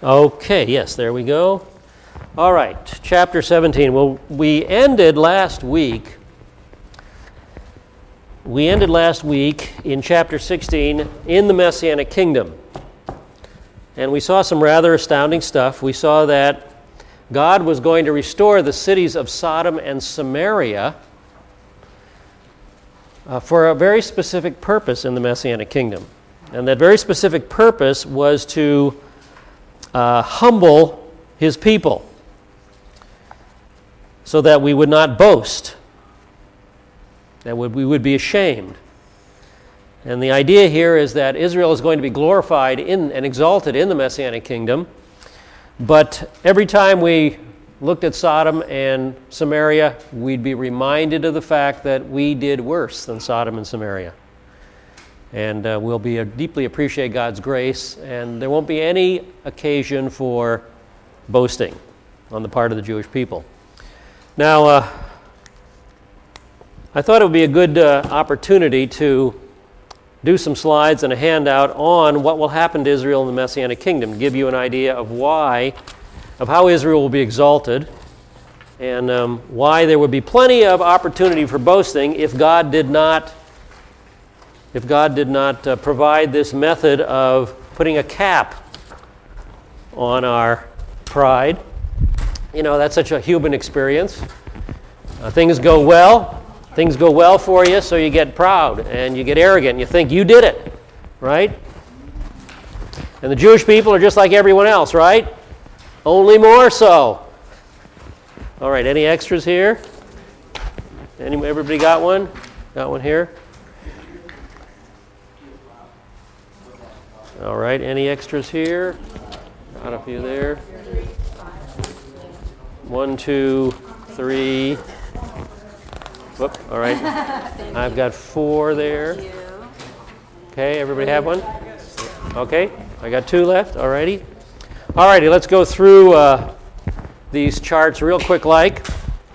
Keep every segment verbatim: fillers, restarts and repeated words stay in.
Okay, yes, there we go. All right, chapter seventeen. Well, we ended last week. We ended last week in chapter sixteen in the Messianic kingdom. And we saw some rather astounding stuff. We saw that God was going to restore the cities of Sodom and Samaria uh, for a very specific purpose in the Messianic kingdom. And that very specific purpose was to uh, humble his people so that we would not boast, that we would be ashamed. And the idea here is that Israel is going to be glorified in and exalted in the Messianic kingdom, but every time we looked at Sodom and Samaria, we'd be reminded of the fact that we did worse than Sodom and Samaria. And uh, we'll be uh, deeply appreciate God's grace, and there won't be any occasion for boasting on the part of the Jewish people. Now, uh, I thought it would be a good uh, opportunity to do some slides and a handout on what will happen to Israel in the Messianic kingdom, give you an idea of why, of how Israel will be exalted, and um, why there would be plenty of opportunity for boasting if God did not if God did not uh, provide this method of putting a cap on our pride. You know, that's such a human experience. Uh, things go well. Things go well for you, so you get proud and you get arrogant and you think you did it, right? And the Jewish people are just like everyone else, right? Only more so. All right, any extras here? Any, everybody got one? Got one here? All right, any extras here? Got a few there. One, two, three. Whoop, all right. I've got four there. Okay, everybody have one? Okay, I got two left. All righty. All righty, let's go through uh, these charts real quick like,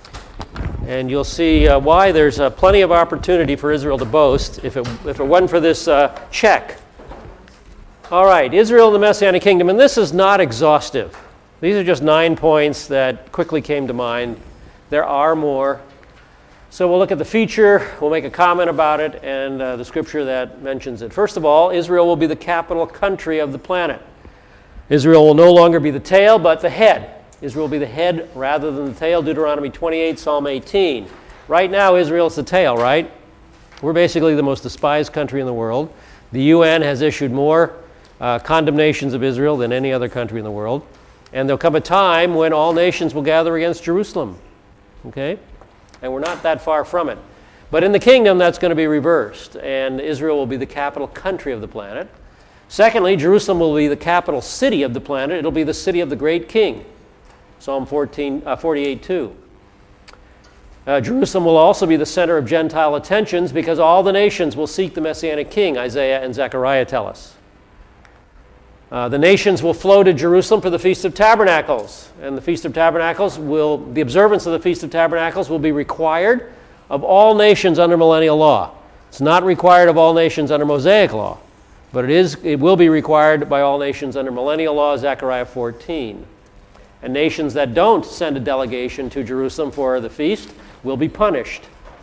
and you'll see uh, why there's uh, plenty of opportunity for Israel to boast if it, if it wasn't for this uh, check. All right, Israel and the Messianic kingdom, and this is not exhaustive. These are just nine points that quickly came to mind. There are more. So we'll look at the feature, we'll make a comment about it, and uh, the scripture that mentions it. First of all, Israel will be the capital country of the planet. Israel will no longer be the tail, but the head. Israel will be the head rather than the tail, Deuteronomy twenty-eight, Psalm eighteen. Right now, Israel is the tail, right? We're basically the most despised country in the world. The U N has issued more uh, condemnations of Israel than any other country in the world. And there'll come a time when all nations will gather against Jerusalem, okay? And we're not that far from it. But in the kingdom, that's going to be reversed, and Israel will be the capital country of the planet. Secondly, Jerusalem will be the capital city of the planet. It'll be the city of the great king, Psalm fourteen, uh, forty-eight two. Uh, Jerusalem will also be the center of Gentile attentions because all the nations will seek the Messianic king, Isaiah and Zechariah tell us. Uh, the nations will flow to Jerusalem for the Feast of Tabernacles, and the Feast of Tabernacles will, the observance of the Feast of Tabernacles will be required of all nations under millennial law. It's not required of all nations under Mosaic law, but it is, it will be required by all nations under millennial law, Zechariah fourteen. And nations that don't send a delegation to Jerusalem for the feast will be punished.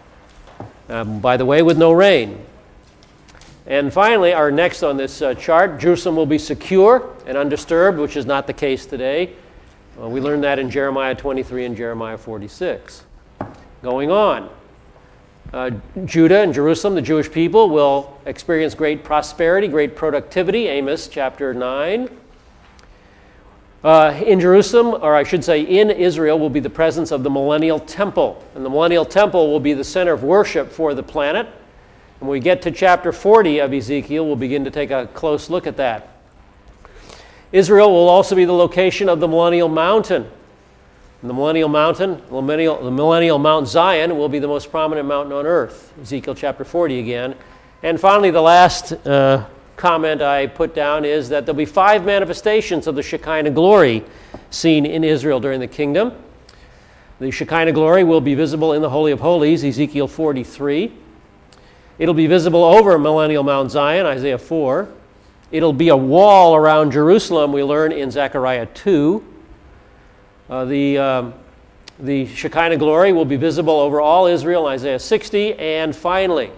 Um, by the way, with no rain. And finally, our next on this uh, chart, Jerusalem will be secure and undisturbed, which is not the case today. Uh, we learned that in Jeremiah twenty-three and Jeremiah forty-six. Going on, uh, Judah and Jerusalem, the Jewish people, will experience great prosperity, great productivity, Amos chapter nine. Uh, in Jerusalem, or I should say in Israel, will be the presence of the millennial temple. And the millennial temple will be the center of worship for the planet. When we get to chapter forty of Ezekiel, we'll begin to take a close look at that. Israel will also be the location of the millennial mountain. And the millennial mountain, the millennial, the millennial Mount Zion, will be the most prominent mountain on earth. Ezekiel chapter forty again. And finally, the last uh, comment I put down is that there'll be five manifestations of the Shekinah glory seen in Israel during the kingdom. The Shekinah glory will be visible in the Holy of Holies, Ezekiel forty-three. It'll be visible over millennial Mount Zion, Isaiah four. It'll be a wall around Jerusalem, we learn in Zechariah two. Uh, the, um, the Shekinah glory will be visible over all Israel in Isaiah sixty. And finally,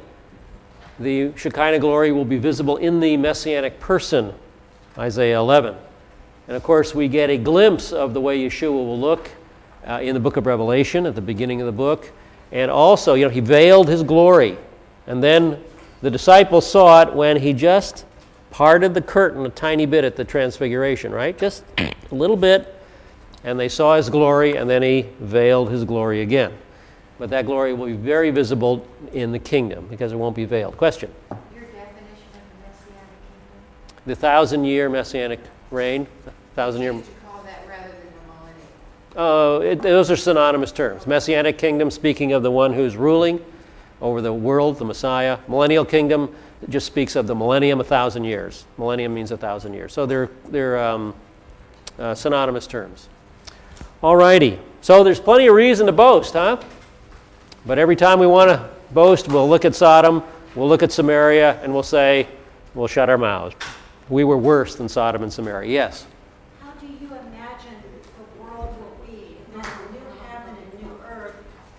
the Shekinah glory will be visible in the Messianic person, Isaiah eleven. And of course, we get a glimpse of the way Yeshua will look uh, in the book of Revelation at the beginning of the book. And also, you know, he veiled his glory. And then the disciples saw it when he just parted the curtain a tiny bit at the transfiguration, right? Just a little bit. And they saw his glory, and then he veiled his glory again. But that glory will be very visible in the kingdom because it won't be veiled. Question? Your definition of the Messianic kingdom? The thousand-year Messianic reign. Thousand year. You used to call that rather than the millennium. Uh, it, those are synonymous terms. Messianic kingdom, speaking of the one who's ruling over the world, the Messiah. Millennial kingdom just speaks of the millennium, a thousand years. Millennium means a thousand years. So they're they're um, uh, synonymous terms. All righty. So there's plenty of reason to boast, huh? But every time we want to boast, we'll look at Sodom, we'll look at Samaria, and we'll say, we'll shut our mouths. We were worse than Sodom and Samaria. Yes? How do you imagine the world will be? There's a new heaven and new earth.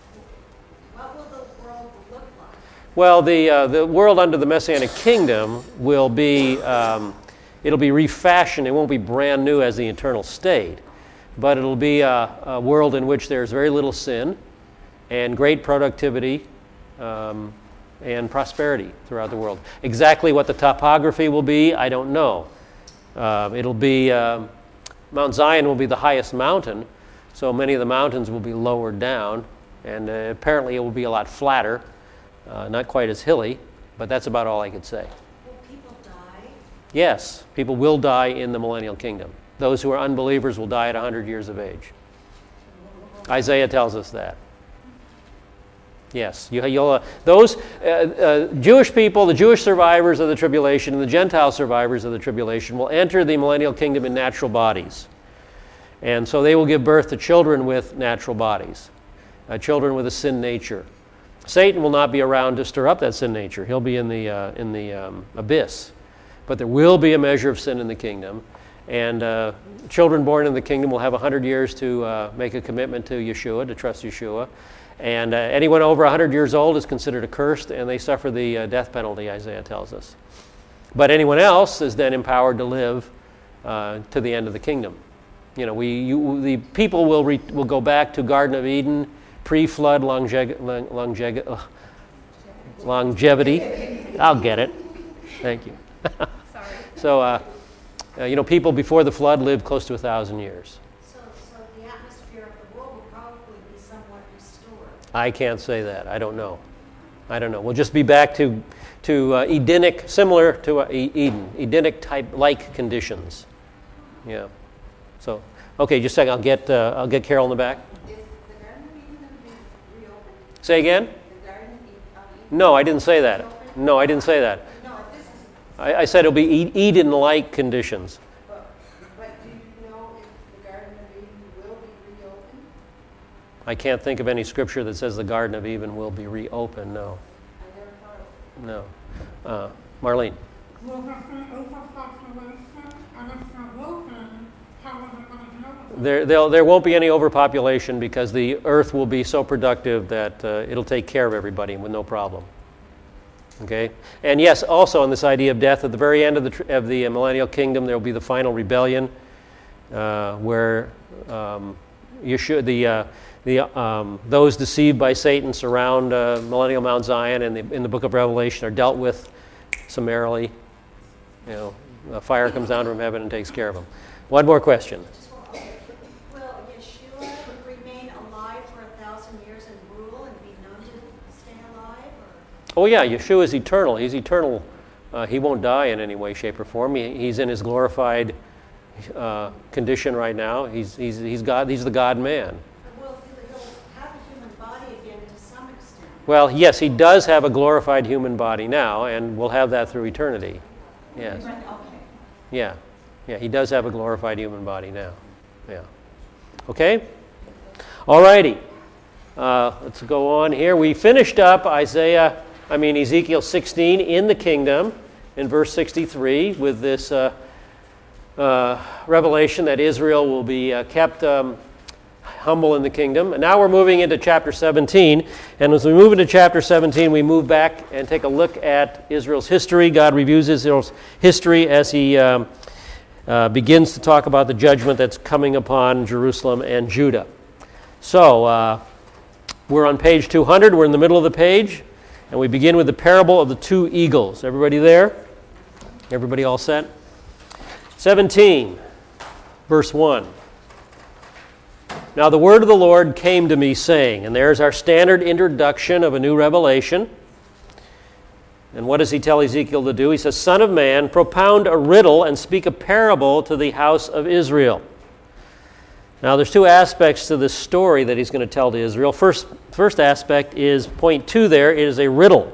What will the world look like? Well, the uh, the world under the Messianic kingdom will be, um, it'll be refashioned. It won't be brand new as the eternal state, but it'll be a, a world in which there's very little sin and great productivity um, and prosperity throughout the world. Exactly what the topography will be, I don't know. Uh, it'll be, um, Mount Zion will be the highest mountain, so many of the mountains will be lowered down, and uh, apparently it will be a lot flatter, uh, not quite as hilly, but that's about all I could say. Will people die? Yes, people will die in the millennial kingdom. Those who are unbelievers will die at one hundred years of age. Isaiah tells us that. Yes, you, you'll, uh, those uh, uh, Jewish people, the Jewish survivors of the tribulation and the Gentile survivors of the tribulation will enter the millennial kingdom in natural bodies. And so they will give birth to children with natural bodies, uh, children with a sin nature. Satan will not be around to stir up that sin nature. He'll be in the, uh, in the um, abyss. But there will be a measure of sin in the kingdom. And uh, children born in the kingdom will have one hundred years to uh, make a commitment to Yeshua, to trust Yeshua. And uh, anyone over one hundred years old is considered accursed, and they suffer the uh, death penalty, Isaiah tells us. But anyone else is then empowered to live uh, to the end of the kingdom. You know, we, you, the people will re, will go back to Garden of Eden, pre-flood longe- longe- uh, longevity. I'll get it. Thank you. Sorry. So, uh, uh, you know, people before the flood lived close to a thousand years. So, so the atmosphere of the world will probably be somewhat restored. I can't say that. I don't know. I don't know. We'll just be back to to uh, Edenic, similar to uh, Eden, Edenic type like conditions. Yeah. So, okay, just a second. I'll get uh, I'll get Carol in the back. Is the Garden of Eden going to be reopened? Say again? The Garden of Eden? No, I didn't say that. No, I didn't say that. No, this is, I, I said it'll be E- Eden-like conditions. but, but do you know if the Garden of Eden will be reopened? I can't think of any scripture that says the Garden of Eden will be reopened. No, I never thought of it. no. Uh, Marlene. Will there be overpopulation? And if there will be, how are they going to deal with it? There, there'll- there won't be any overpopulation because the earth will be so productive that uh, it'll take care of everybody with no problem. Okay? And yes, also on this idea of death, at the very end of the, tr- of the uh, millennial kingdom, there will be the final rebellion uh, where um, Yeshua, the, uh, the, um, those deceived by Satan surround uh, millennial Mount Zion, and the, in the book of Revelation are dealt with summarily. You know, a fire comes down from heaven and takes care of them. One more question. Just one, okay. Will Yeshua remain alive for a thousand years and rule and be known to stay alive? Or? Oh yeah, Yeshua is eternal. He's eternal. Uh, he won't die in any way, shape, or form. He, he's in his glorified uh, condition right now. He's, he's, he's, God, he's the God-man. But will he, he'll have a human body again to some extent? Well, yes, he does have a glorified human body now, and we'll have that through eternity. Yes. Right, okay. Yeah. Yeah, he does have a glorified human body now. Yeah. Okay? All righty. Uh, let's go on here. We finished up Isaiah, I mean Ezekiel sixteen in the kingdom, in verse sixty-three with this uh, uh, revelation that Israel will be uh, kept um, humble in the kingdom. And now we're moving into chapter seventeen. And as we move into chapter seventeen, we move back and take a look at Israel's history. God reviews Israel's history as he um, uh, begins to talk about the judgment that's coming upon Jerusalem and Judah. So uh, we're on page two hundred. We're in the middle of the page. And we begin with the parable of the two eagles. Everybody there? Everybody all set? seventeen, verse one. Now the word of the Lord came to me, saying, and there's our standard introduction of a new revelation. And what does he tell Ezekiel to do? He says, Son of man, propound a riddle and speak a parable to the house of Israel. Now there's two aspects to this story that he's going to tell to Israel. First, first aspect is point two there. It is a riddle.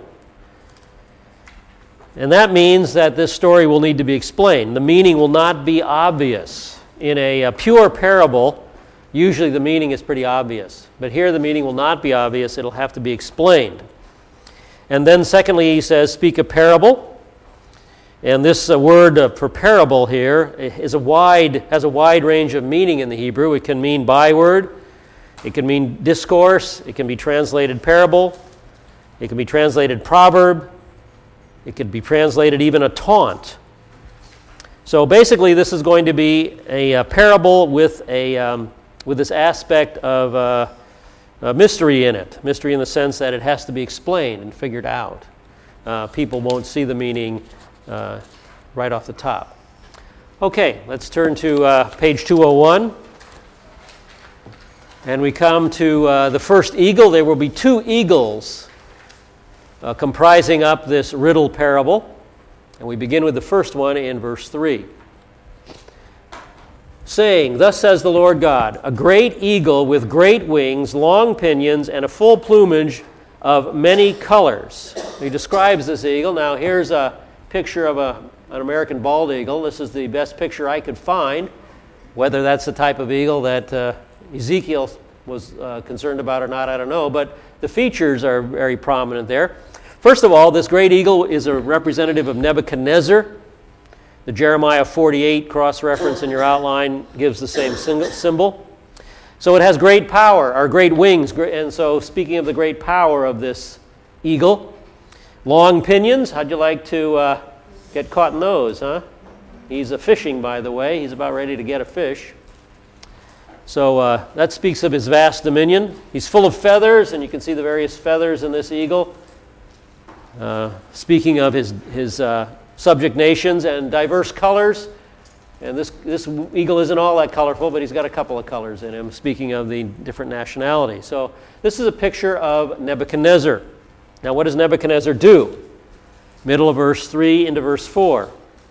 And that means that this story will need to be explained. The meaning will not be obvious. In a, a pure parable, usually the meaning is pretty obvious. But here the meaning will not be obvious. It'll have to be explained. And then secondly, he says, speak a parable. And this uh, word uh, for parable here is a wide, has a wide range of meaning in the Hebrew. It can mean byword. It can mean discourse. It can be translated parable. It can be translated proverb. It could be translated even a taunt. So basically, this is going to be a, a parable with a um, with this aspect of uh, a mystery in it. Mystery in the sense that it has to be explained and figured out. Uh, people won't see the meaning uh, right off the top. Okay, let's turn to uh, page two oh one. And we come to uh, the first eagle. There will be two eagles uh, comprising up this riddle parable. And we begin with the first one in verse three. Saying, Thus says the Lord God, a great eagle with great wings, long pinions, and a full plumage of many colors. He describes this eagle. Now here's a picture of a, an American bald eagle. This is the best picture I could find. Whether that's the type of eagle that uh, Ezekiel was uh, concerned about or not, I don't know. But the features are very prominent there. First of all, this great eagle is a representative of Nebuchadnezzar. The Jeremiah forty-eight cross-reference in your outline gives the same symbol. So it has great power, or great wings. And so speaking of the great power of this eagle, long pinions. How'd you like to uh, get caught in those, huh? He's a fishing, by the way. He's about ready to get a fish. So uh, that speaks of his vast dominion. He's full of feathers, and you can see the various feathers in this eagle. Uh, speaking of his, his uh, subject nations and diverse colors. And this, this eagle isn't all that colorful, but he's got a couple of colors in him, speaking of the different nationalities. So this is a picture of Nebuchadnezzar. Now what does Nebuchadnezzar do? Middle of verse three into verse four.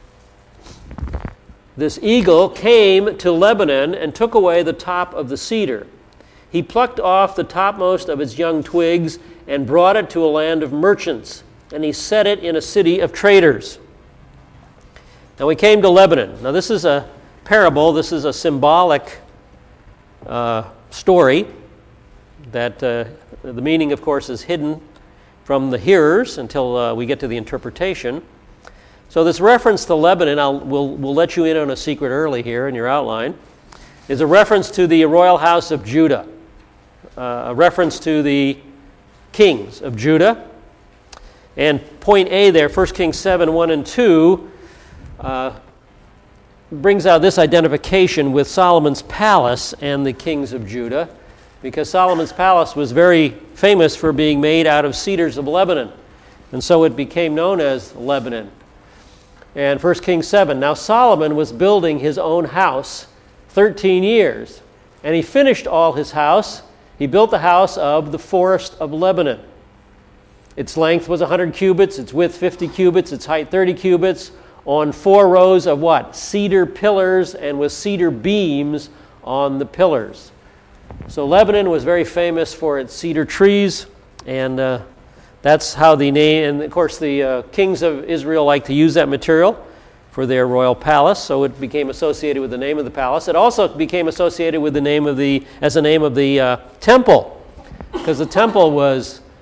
This eagle came to Lebanon and took away the top of the cedar. He plucked off the topmost of its young twigs and brought it to a land of merchants, and he set it in a city of traders. Now we came to Lebanon. Now this is a parable. This is a symbolic uh, story that uh, the meaning, of course, is hidden from the hearers until uh, we get to the interpretation. So this reference to Lebanon, I'll, we'll, we'll let you in on a secret early here in your outline, is a reference to the royal house of Judah, uh, a reference to the kings of Judah. And point A there, First Kings seven, one and two, uh, brings out this identification with Solomon's palace and the kings of Judah, because Solomon's palace was very famous for being made out of cedars of Lebanon. And so it became known as Lebanon. And First Kings seven, now Solomon was building his own house thirteen years, and he finished all his house. He built the house of the forest of Lebanon. Its length was one hundred cubits, its width fifty cubits, its height thirty cubits, on four rows of what? Cedar pillars, and with cedar beams on the pillars. So Lebanon was very famous for its cedar trees, and uh, that's how the name, and of course the uh, kings of Israel like to use that material for their royal palace, so it became associated with the name of the palace. It also became associated with the name of the, as the name of the uh, temple, because the temple was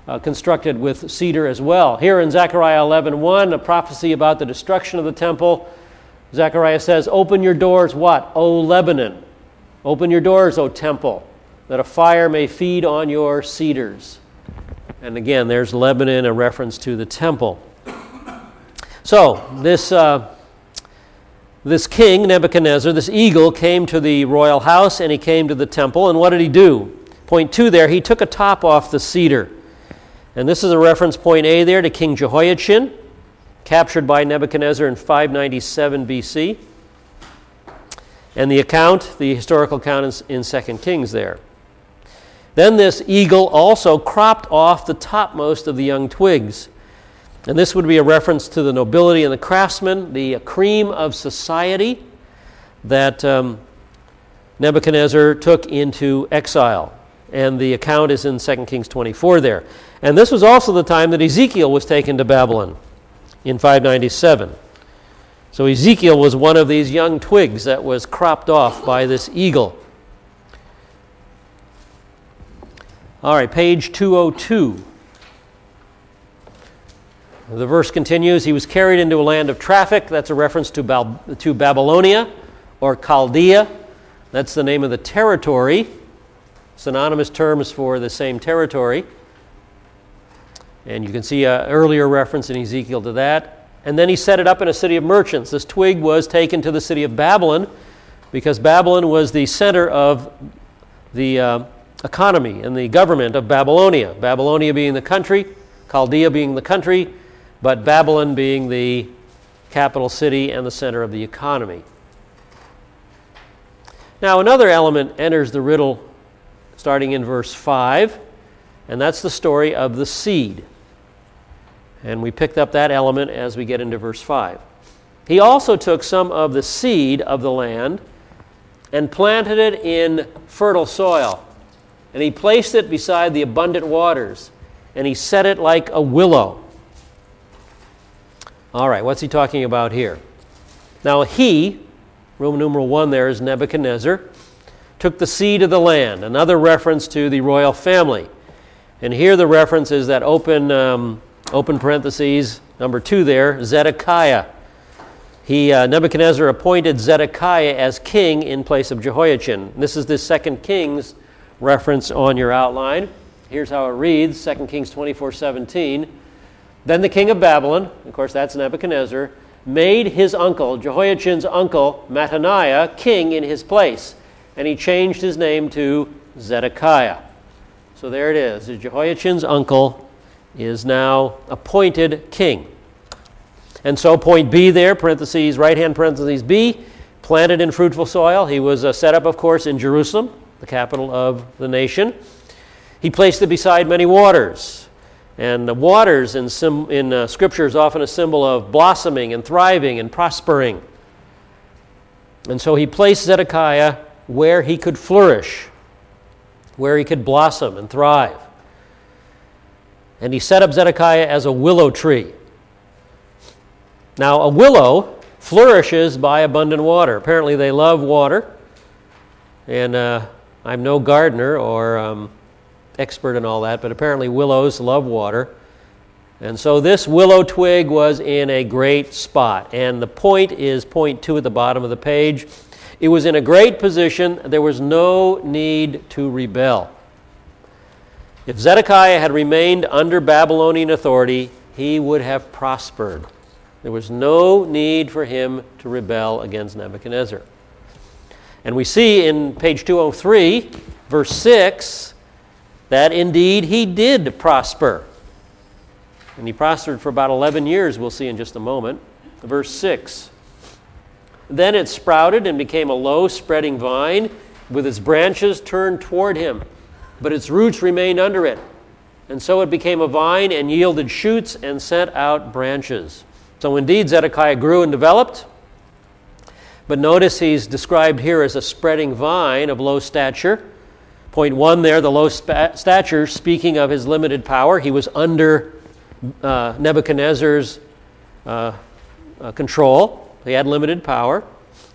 uh, constructed with cedar as well. Here in Zechariah eleven one, a prophecy about the destruction of the temple, Zechariah says, "Open your doors," what? "O Lebanon. Open your doors, O temple, that a fire may feed on your cedars." And again, there's Lebanon, a reference to the temple. So, this uh, this king, Nebuchadnezzar, this eagle, came to the royal house and he came to the temple. And what did he do? Point two there, he took a top off the cedar. And this is a reference, point A there, to King Jehoiachin, captured by Nebuchadnezzar in five ninety-seven B C. And the account, the historical account is in Second Kings there. Then this eagle also cropped off the topmost of the young twigs. And this would be a reference to the nobility and the craftsmen, the cream of society that um, Nebuchadnezzar took into exile. And the account is in Second Kings twenty-four there. And this was also the time that Ezekiel was taken to Babylon in five ninety-seven. So Ezekiel was one of these young twigs that was cropped off by this eagle. All right, page two oh two. The verse continues, he was carried into a land of traffic. That's a reference to, Bal- to Babylonia or Chaldea. That's the name of the territory. Synonymous terms for the same territory. And you can see an earlier reference in Ezekiel to that. And then he set it up in a city of merchants. This twig was taken to the city of Babylon because Babylon was the center of the uh, economy and the government of Babylonia. Babylonia being the country, Chaldea being the country, but Babylon being the capital city and the center of the economy. Now another element enters the riddle starting in verse five, and that's the story of the seed. And we picked up that element as we get into verse five. He also took some of the seed of the land and planted it in fertile soil. And he placed it beside the abundant waters, and he set it like a willow. All right, what's he talking about here? Now he, Roman numeral one there is Nebuchadnezzar, took the seed of the land, another reference to the royal family. And here the reference is that open, um, open parentheses, number two there, Zedekiah. He, uh, Nebuchadnezzar appointed Zedekiah as king in place of Jehoiachin. This is the Second Kings reference on your outline. Here's how it reads, Second Kings twenty-four seventeen. Then the king of Babylon, of course that's Nebuchadnezzar, made his uncle, Jehoiachin's uncle, Mattaniah, king in his place. And he changed his name to Zedekiah. So there it is. Jehoiachin's uncle is now appointed king. And so point B there, parentheses, right-hand parentheses B, planted in fruitful soil. He was uh, set up, of course, in Jerusalem, the capital of the nation. He placed it beside many waters. And the waters in, sim- in uh, Scripture is often a symbol of blossoming and thriving and prospering. And so he placed Zedekiah where he could flourish, where he could blossom and thrive. And he set up Zedekiah as a willow tree. Now, a willow flourishes by abundant water. Apparently they love water. And uh, I'm no gardener or um, expert in all that, but apparently willows love water. And so this willow twig was in a great spot. And the point is point two at the bottom of the page. It was in a great position. There was no need to rebel. If Zedekiah had remained under Babylonian authority, he would have prospered. There was no need for him to rebel against Nebuchadnezzar. And we see in page two oh three, verse six, that indeed he did prosper. And he prospered for about eleven years, we'll see in just a moment. Verse six. Then it sprouted and became a low spreading vine with its branches turned toward him, but its roots remained under it. And so it became a vine and yielded shoots and sent out branches. So indeed Zedekiah grew and developed. But notice he's described here as a spreading vine of low stature. Point one there, the low spa- stature, speaking of his limited power. He was under uh, Nebuchadnezzar's uh, uh, control. He had limited power.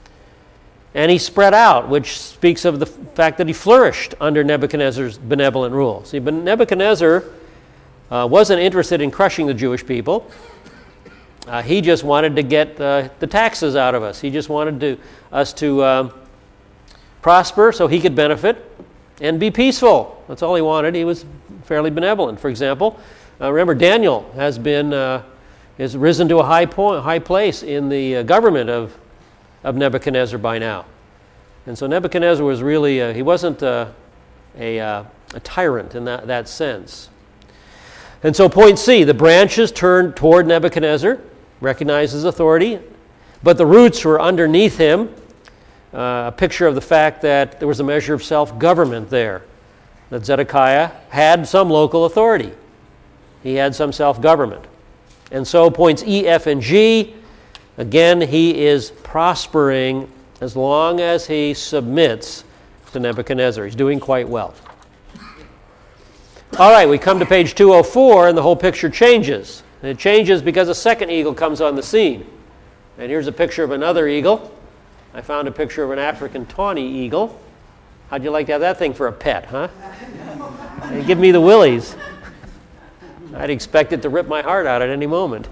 And he spread out, which speaks of the fact that he flourished under Nebuchadnezzar's benevolent rule. See, but Nebuchadnezzar uh, wasn't interested in crushing the Jewish people. Uh, he just wanted to get uh, the taxes out of us. He just wanted to, us to um, prosper so he could benefit and be peaceful. That's all he wanted. He was fairly benevolent. For example, uh, remember Daniel has been uh, has risen to a high point, high place in the uh, government of of Nebuchadnezzar by now. And so Nebuchadnezzar was really uh, he wasn't uh, a uh, a tyrant in that, that sense. And so point C, the branches turned toward Nebuchadnezzar, recognized his authority, but the roots were underneath him, uh, a picture of the fact that there was a measure of self-government there, that Zedekiah had some local authority. He had some self-government. And so points E, F, and G, again, he is prospering as long as he submits to Nebuchadnezzar. He's doing quite well. All right, we come to page two oh four, and the whole picture changes. And it changes because a second eagle comes on the scene. And here's a picture of another eagle. I found a picture of an African tawny eagle. How'd you like to have that thing for a pet, huh? It'd give me the willies. I'd expect it to rip my heart out at any moment.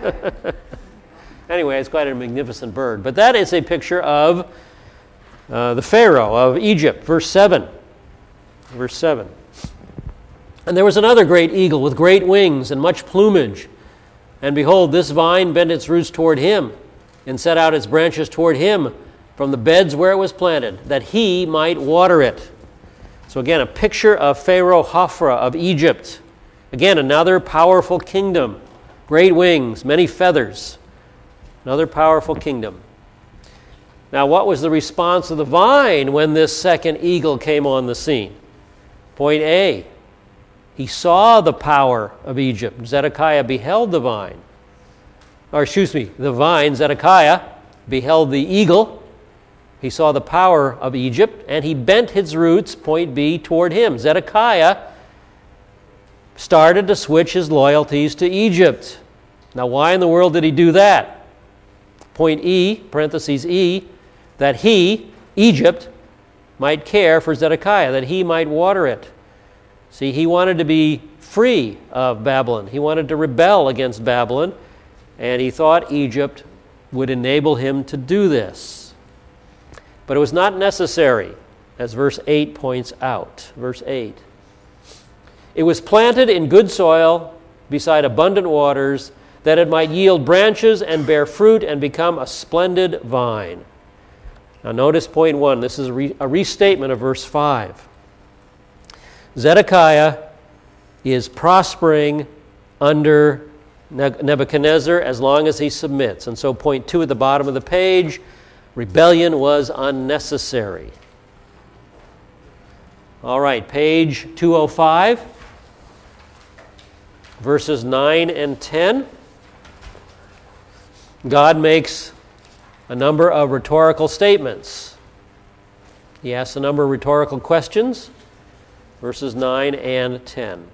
Anyway, it's quite a magnificent bird. But that is a picture of uh, the Pharaoh of Egypt, verse seven. Verse seven. And there was another great eagle with great wings and much plumage. And behold, this vine bent its roots toward him and set out its branches toward him from the beds where it was planted, that he might water it. So again, a picture of Pharaoh Hophra of Egypt. Again, another powerful kingdom. Great wings, many feathers. Another powerful kingdom. Now, what was the response of the vine when this second eagle came on the scene? Point A. He saw the power of Egypt. Zedekiah beheld the vine. Or excuse me, the vine, Zedekiah, beheld the eagle. He saw the power of Egypt, and he bent his roots, point B, toward him. Zedekiah started to switch his loyalties to Egypt. Now, why in the world did he do that? Point E, parentheses E, that he, Egypt, might care for Zedekiah, that he might water it. See, he wanted to be free of Babylon. He wanted to rebel against Babylon, and he thought Egypt would enable him to do this. But it was not necessary, as verse eight points out. Verse eight. It was planted in good soil beside abundant waters, that it might yield branches and bear fruit and become a splendid vine. Now notice point one. This is a, re- a restatement of verse five. Zedekiah is prospering under Nebuchadnezzar as long as he submits. And so point two at the bottom of the page, rebellion was unnecessary. All right, page two oh five, verses nine and ten. God makes a number of rhetorical statements. He asks a number of rhetorical questions. Verses nine and ten.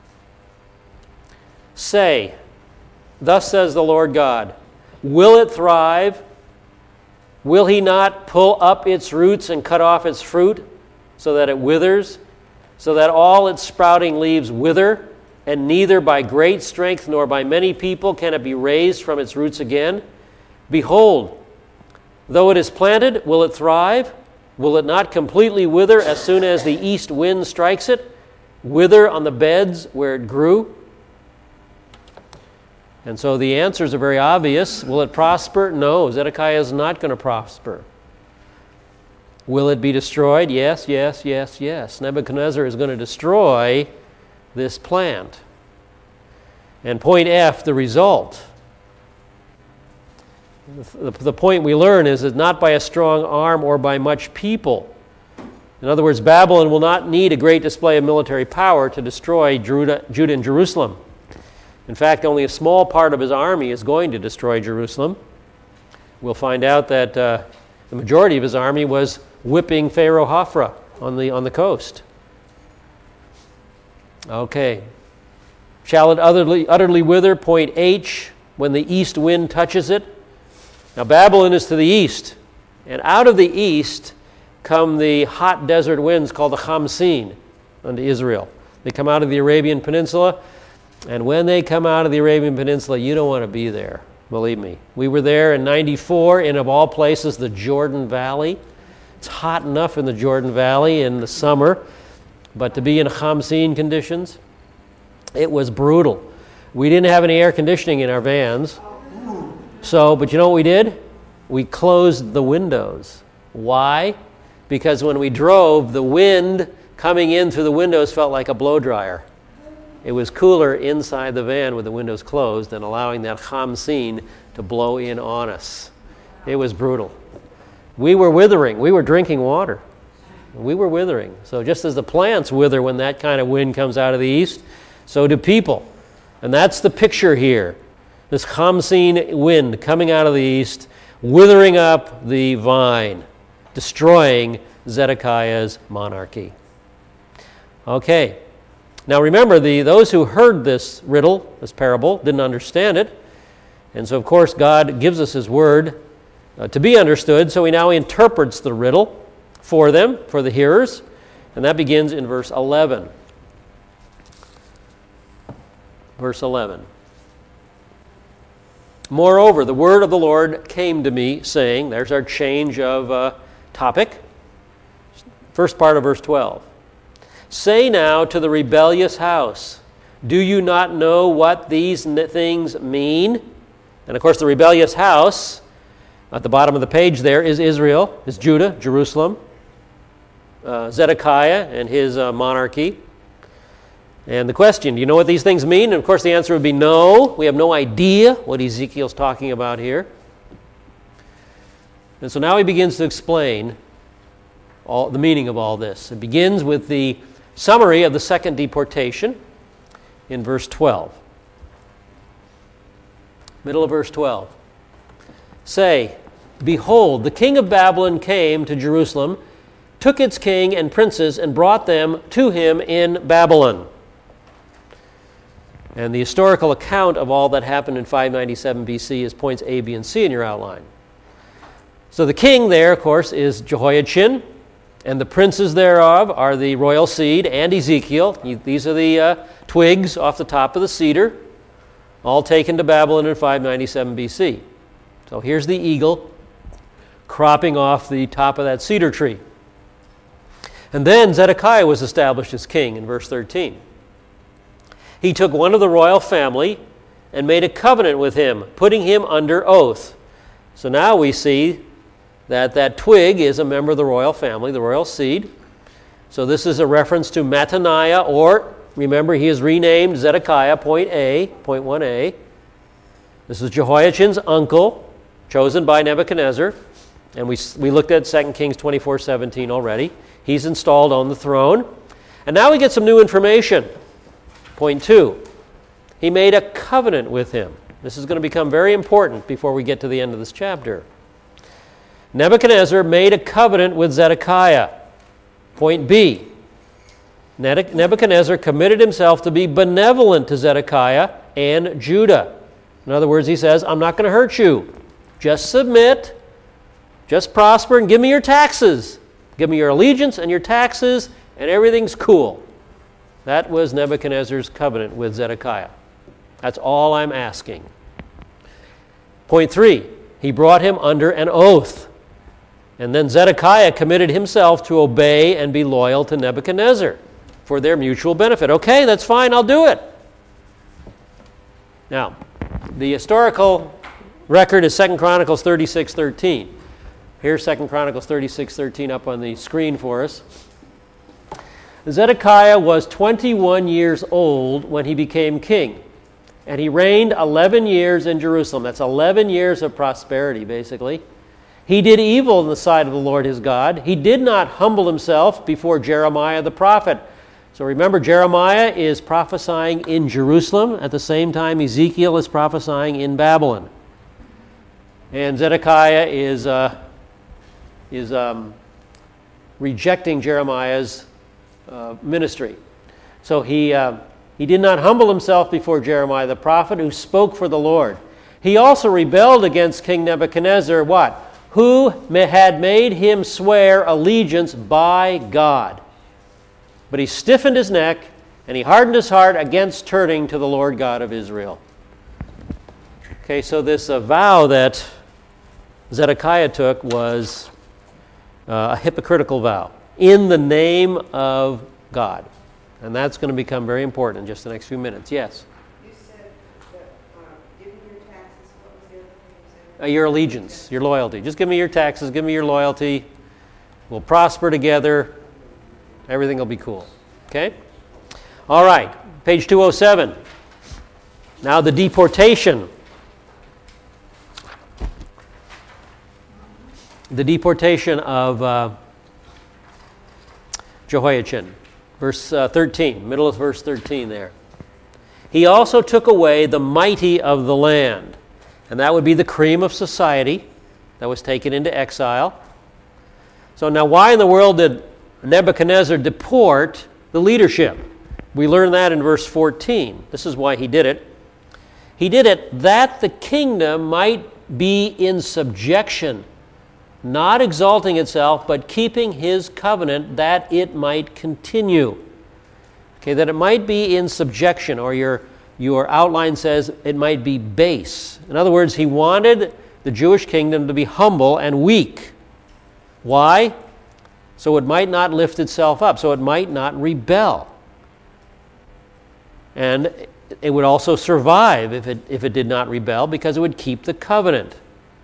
Say, thus says the Lord God, will it thrive? Will he not pull up its roots and cut off its fruit so that it withers, so that all its sprouting leaves wither, and neither by great strength nor by many people can it be raised from its roots again? Behold, though it is planted, will it thrive? Will it not completely wither as soon as the east wind strikes it? Wither on the beds where it grew? And so the answers are very obvious. Will it prosper? No, Zedekiah is not going to prosper. Will it be destroyed? Yes, yes, yes, yes. Nebuchadnezzar is going to destroy this plant. And point F, the result. The, the point we learn is that not by a strong arm or by much people. In other words, Babylon will not need a great display of military power to destroy Judah, Judah and Jerusalem. In fact, only a small part of his army is going to destroy Jerusalem. We'll find out that uh, the majority of his army was whipping Pharaoh Hophra on the, on the coast. Okay. Shall it utterly, utterly wither? Point H, when the east wind touches it. Now, Babylon is to the east, and out of the east come the hot desert winds called the Khamsin unto Israel. They come out of the Arabian Peninsula, And when they come out of the Arabian Peninsula, you don't want to be there, believe me. We were there in ninety-four in, of all places, the Jordan Valley. It's hot enough in the Jordan Valley in the summer, but to be in Khamsin conditions, it was brutal. We didn't have any air conditioning in our vans. So, but you know what we did? We closed the windows. Why? Because when we drove, the wind coming in through the windows felt like a blow dryer. It was cooler inside the van with the windows closed and allowing that Khamsin to blow in on us. It was brutal. We were withering. We were drinking water. We were withering. So just as the plants wither when that kind of wind comes out of the east, so do people. And that's the picture here. This Khamsin wind coming out of the east, withering up the vine, destroying Zedekiah's monarchy. Okay. Now remember, the those who heard this riddle, this parable, didn't understand it. And so, of course, God gives us His word uh, to be understood, so He now interprets the riddle for them, for the hearers. And that begins in verse eleven. Verse eleven. Moreover, the word of the Lord came to me, saying, there's our change of uh, topic. First part of verse twelve. Say now to the rebellious house, do you not know what these things mean? And of course, the rebellious house, at the bottom of the page there, is Israel, is Judah, Jerusalem, uh, Zedekiah and his uh, monarchy. And the question, do you know what these things mean? And of course, the answer would be no. We have no idea what Ezekiel's talking about here. And so now he begins to explain all the meaning of all this. It begins with the summary of the second deportation in verse twelve. Middle of verse twelve. Say, behold, the king of Babylon came to Jerusalem, took its king and princes, and brought them to him in Babylon. And the historical account of all that happened in five ninety-seven B C is points A, B, and C in your outline. So the king there, of course, is Jehoiachin, and the princes thereof are the royal seed and Ezekiel. These are the uh, twigs off the top of the cedar, all taken to Babylon in five ninety-seven B C. So here's the eagle cropping off the top of that cedar tree. And then Zedekiah was established as king in verse thirteen. He took one of the royal family and made a covenant with him, putting him under oath. So now we see that that twig is a member of the royal family, the royal seed. So this is a reference to Mattaniah, or remember, he is renamed Zedekiah, point A, point one A. This is Jehoiachin's uncle, chosen by Nebuchadnezzar. And we, we looked at Second Kings twenty-four seventeen already. He's installed on the throne. And now we get some new information. Point two, he made a covenant with him. This is going to become very important before we get to the end of this chapter. Nebuchadnezzar made a covenant with Zedekiah. Point B, Nebuchadnezzar committed himself to be benevolent to Zedekiah and Judah. In other words, he says, I'm not going to hurt you. Just submit, just prosper, and give me your taxes. Give me your allegiance and your taxes, and everything's cool. That was Nebuchadnezzar's covenant with Zedekiah. That's all I'm asking. Point three, he brought him under an oath. And then Zedekiah committed himself to obey and be loyal to Nebuchadnezzar for their mutual benefit. Okay, that's fine, I'll do it. Now, the historical record is Second Chronicles thirty-six thirteen. Here's Second Chronicles thirty-six thirteen up on the screen for us. Zedekiah was twenty-one years old when he became king, and he reigned eleven years in Jerusalem. That's eleven years of prosperity, basically. He did evil in the sight of the Lord his God. He did not humble himself before Jeremiah the prophet. So remember, Jeremiah is prophesying in Jerusalem at the same time Ezekiel is prophesying in Babylon. And Zedekiah is, uh, is um, rejecting Jeremiah's Uh, ministry. So he uh, he did not humble himself before Jeremiah the prophet, who spoke for the Lord. He also rebelled against King Nebuchadnezzar, what? Who had made him swear allegiance by God. But he stiffened his neck And he hardened his heart against turning to the Lord God of Israel. Okay, so this uh, vow that Zedekiah took was uh, a hypocritical vow in the name of God. And that's going to become very important in just the next few minutes. Yes? You said that uh, giving your taxes, what was the other thing you said? Uh, your allegiance, your loyalty. Just give me your taxes, give me your loyalty. We'll prosper together. Everything will be cool. Okay? All right, page two oh seven. Now the deportation. The deportation of uh, Jehoiachin. Verse uh, thirteen, middle of verse thirteen there. He also took away the mighty of the land. And that would be the cream of society that was taken into exile. So now why in the world did Nebuchadnezzar deport the leadership? We learn that in verse fourteen. This is why he did it. He did it that the kingdom might be in subjection, not exalting itself, but keeping his covenant that it might continue. Okay, that it might be in subjection, or your, your outline says it might be base. In other words, he wanted the Jewish kingdom to be humble and weak. Why? So it might not lift itself up, so it might not rebel. And it would also survive if it, if it did not rebel, because it would keep the covenant.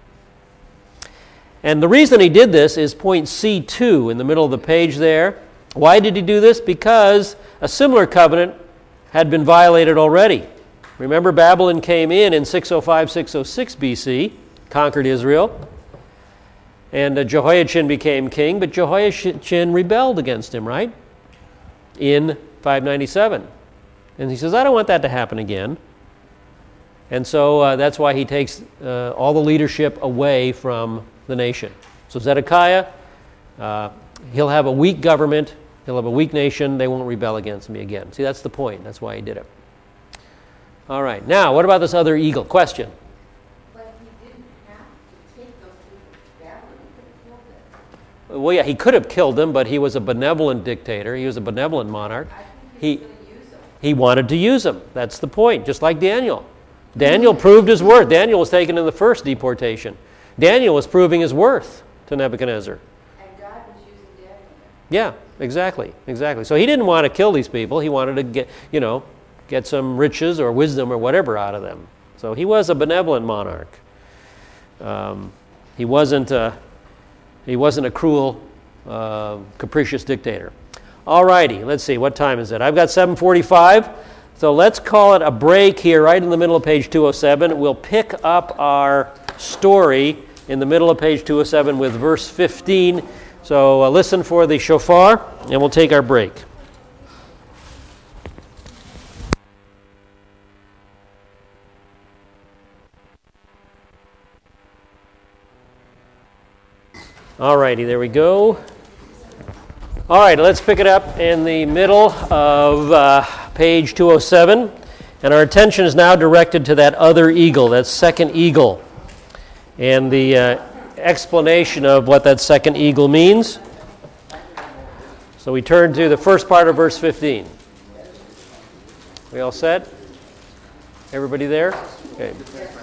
And the reason he did this is point C two in the middle of the page there. Why did he do this? Because a similar covenant had been violated already. Remember, Babylon came in in six oh five, six oh six B C, conquered Israel, and uh, Jehoiachin became king, but Jehoiachin rebelled against him, right? In five ninety-seven. And he says, I don't want that to happen again. And so uh, that's why he takes uh, all the leadership away from the nation. So Zedekiah, uh, he'll have a weak government, he'll have a weak nation, they won't rebel against me again. See, that's the point. That's why he did it. All right. Now, what about this other eagle? Question. But he didn't have to take those people to Babylon. He could have killed them. Well, yeah, he could have killed them, but he was a benevolent dictator. He was a benevolent monarch. I think he He, was going to use them. he wanted to use them. That's the point, just like Daniel. Daniel proved his worth. Daniel was taken in the first deportation. Daniel was proving his worth to Nebuchadnezzar. And God was using Daniel then. Yeah, exactly, exactly. So he didn't want to kill these people. He wanted to get, you know, get some riches or wisdom or whatever out of them. So he was a benevolent monarch. Um, he wasn't a, he wasn't a cruel, uh, capricious dictator. All righty, let's see, what time is it? I've got seven forty-five. So let's call it a break here right in the middle of page two oh seven. We'll pick up our story in the middle of page two oh seven with verse fifteen. So uh, listen for the shofar, and we'll take our break. All righty, there we go. All right, let's pick it up in the middle of uh, page two oh seven. And our attention is now directed to that other eagle, that second eagle, and the uh, explanation of what that second eagle means. So we turn to the first part of verse fifteen. We all set? Everybody there? Okay.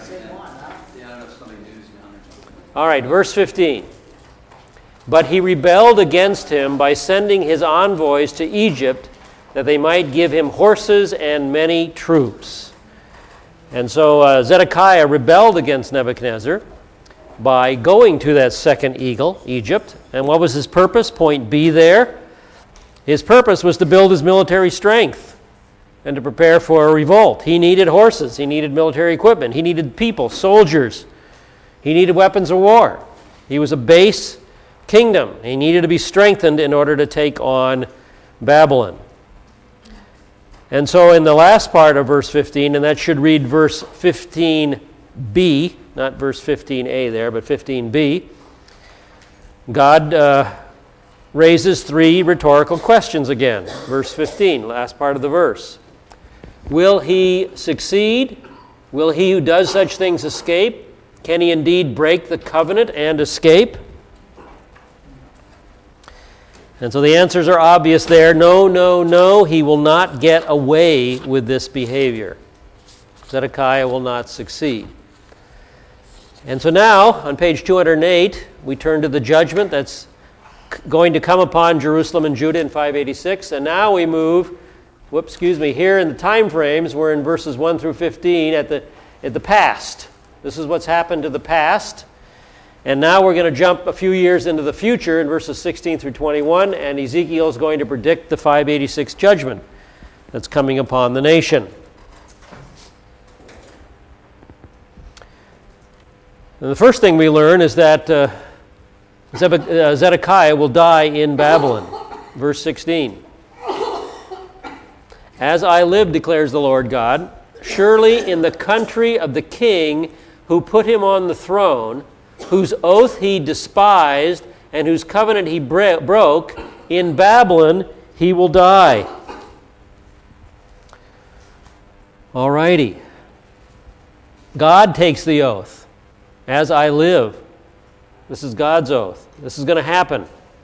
All right, verse fifteen. But he rebelled against him by sending his envoys to Egypt that they might give him horses and many troops. And so uh, Zedekiah rebelled against Nebuchadnezzar by going to that second eagle, Egypt. And what was his purpose? Point B there. His purpose was to build his military strength and to prepare for a revolt. He needed horses. He needed military equipment. He needed people, soldiers. He needed weapons of war. He was a base kingdom. He needed to be strengthened in order to take on Babylon. And so in the last part of verse fifteen, and that should read verse fifteen b, not verse fifteen a there, but fifteen b, God uh, raises three rhetorical questions again. Verse fifteen, last part of the verse. Will he succeed? Will he who does such things escape? Can he indeed break the covenant and escape? And so the answers are obvious there. No, no, no, he will not get away with this behavior. Zedekiah will not succeed. And so now, on page two hundred eight, we turn to the judgment that's going to come upon Jerusalem and Judah in five eighty-six. And now we move, whoops, excuse me, here in the time frames, we're in verses one through fifteen at the, at the past. This is what's happened to the past. And now we're going to jump a few years into the future in verses sixteen through twenty-one, and Ezekiel is going to predict the five eighty-six judgment that's coming upon the nation. And the first thing we learn is that uh, Zedekiah will die in Babylon. Verse sixteen. As I live, declares the Lord God, surely in the country of the king who put him on the throne, whose oath he despised and whose covenant he bre- broke, in Babylon he will die. All righty. God takes the oath. As I live. This is God's oath. This is going to happen.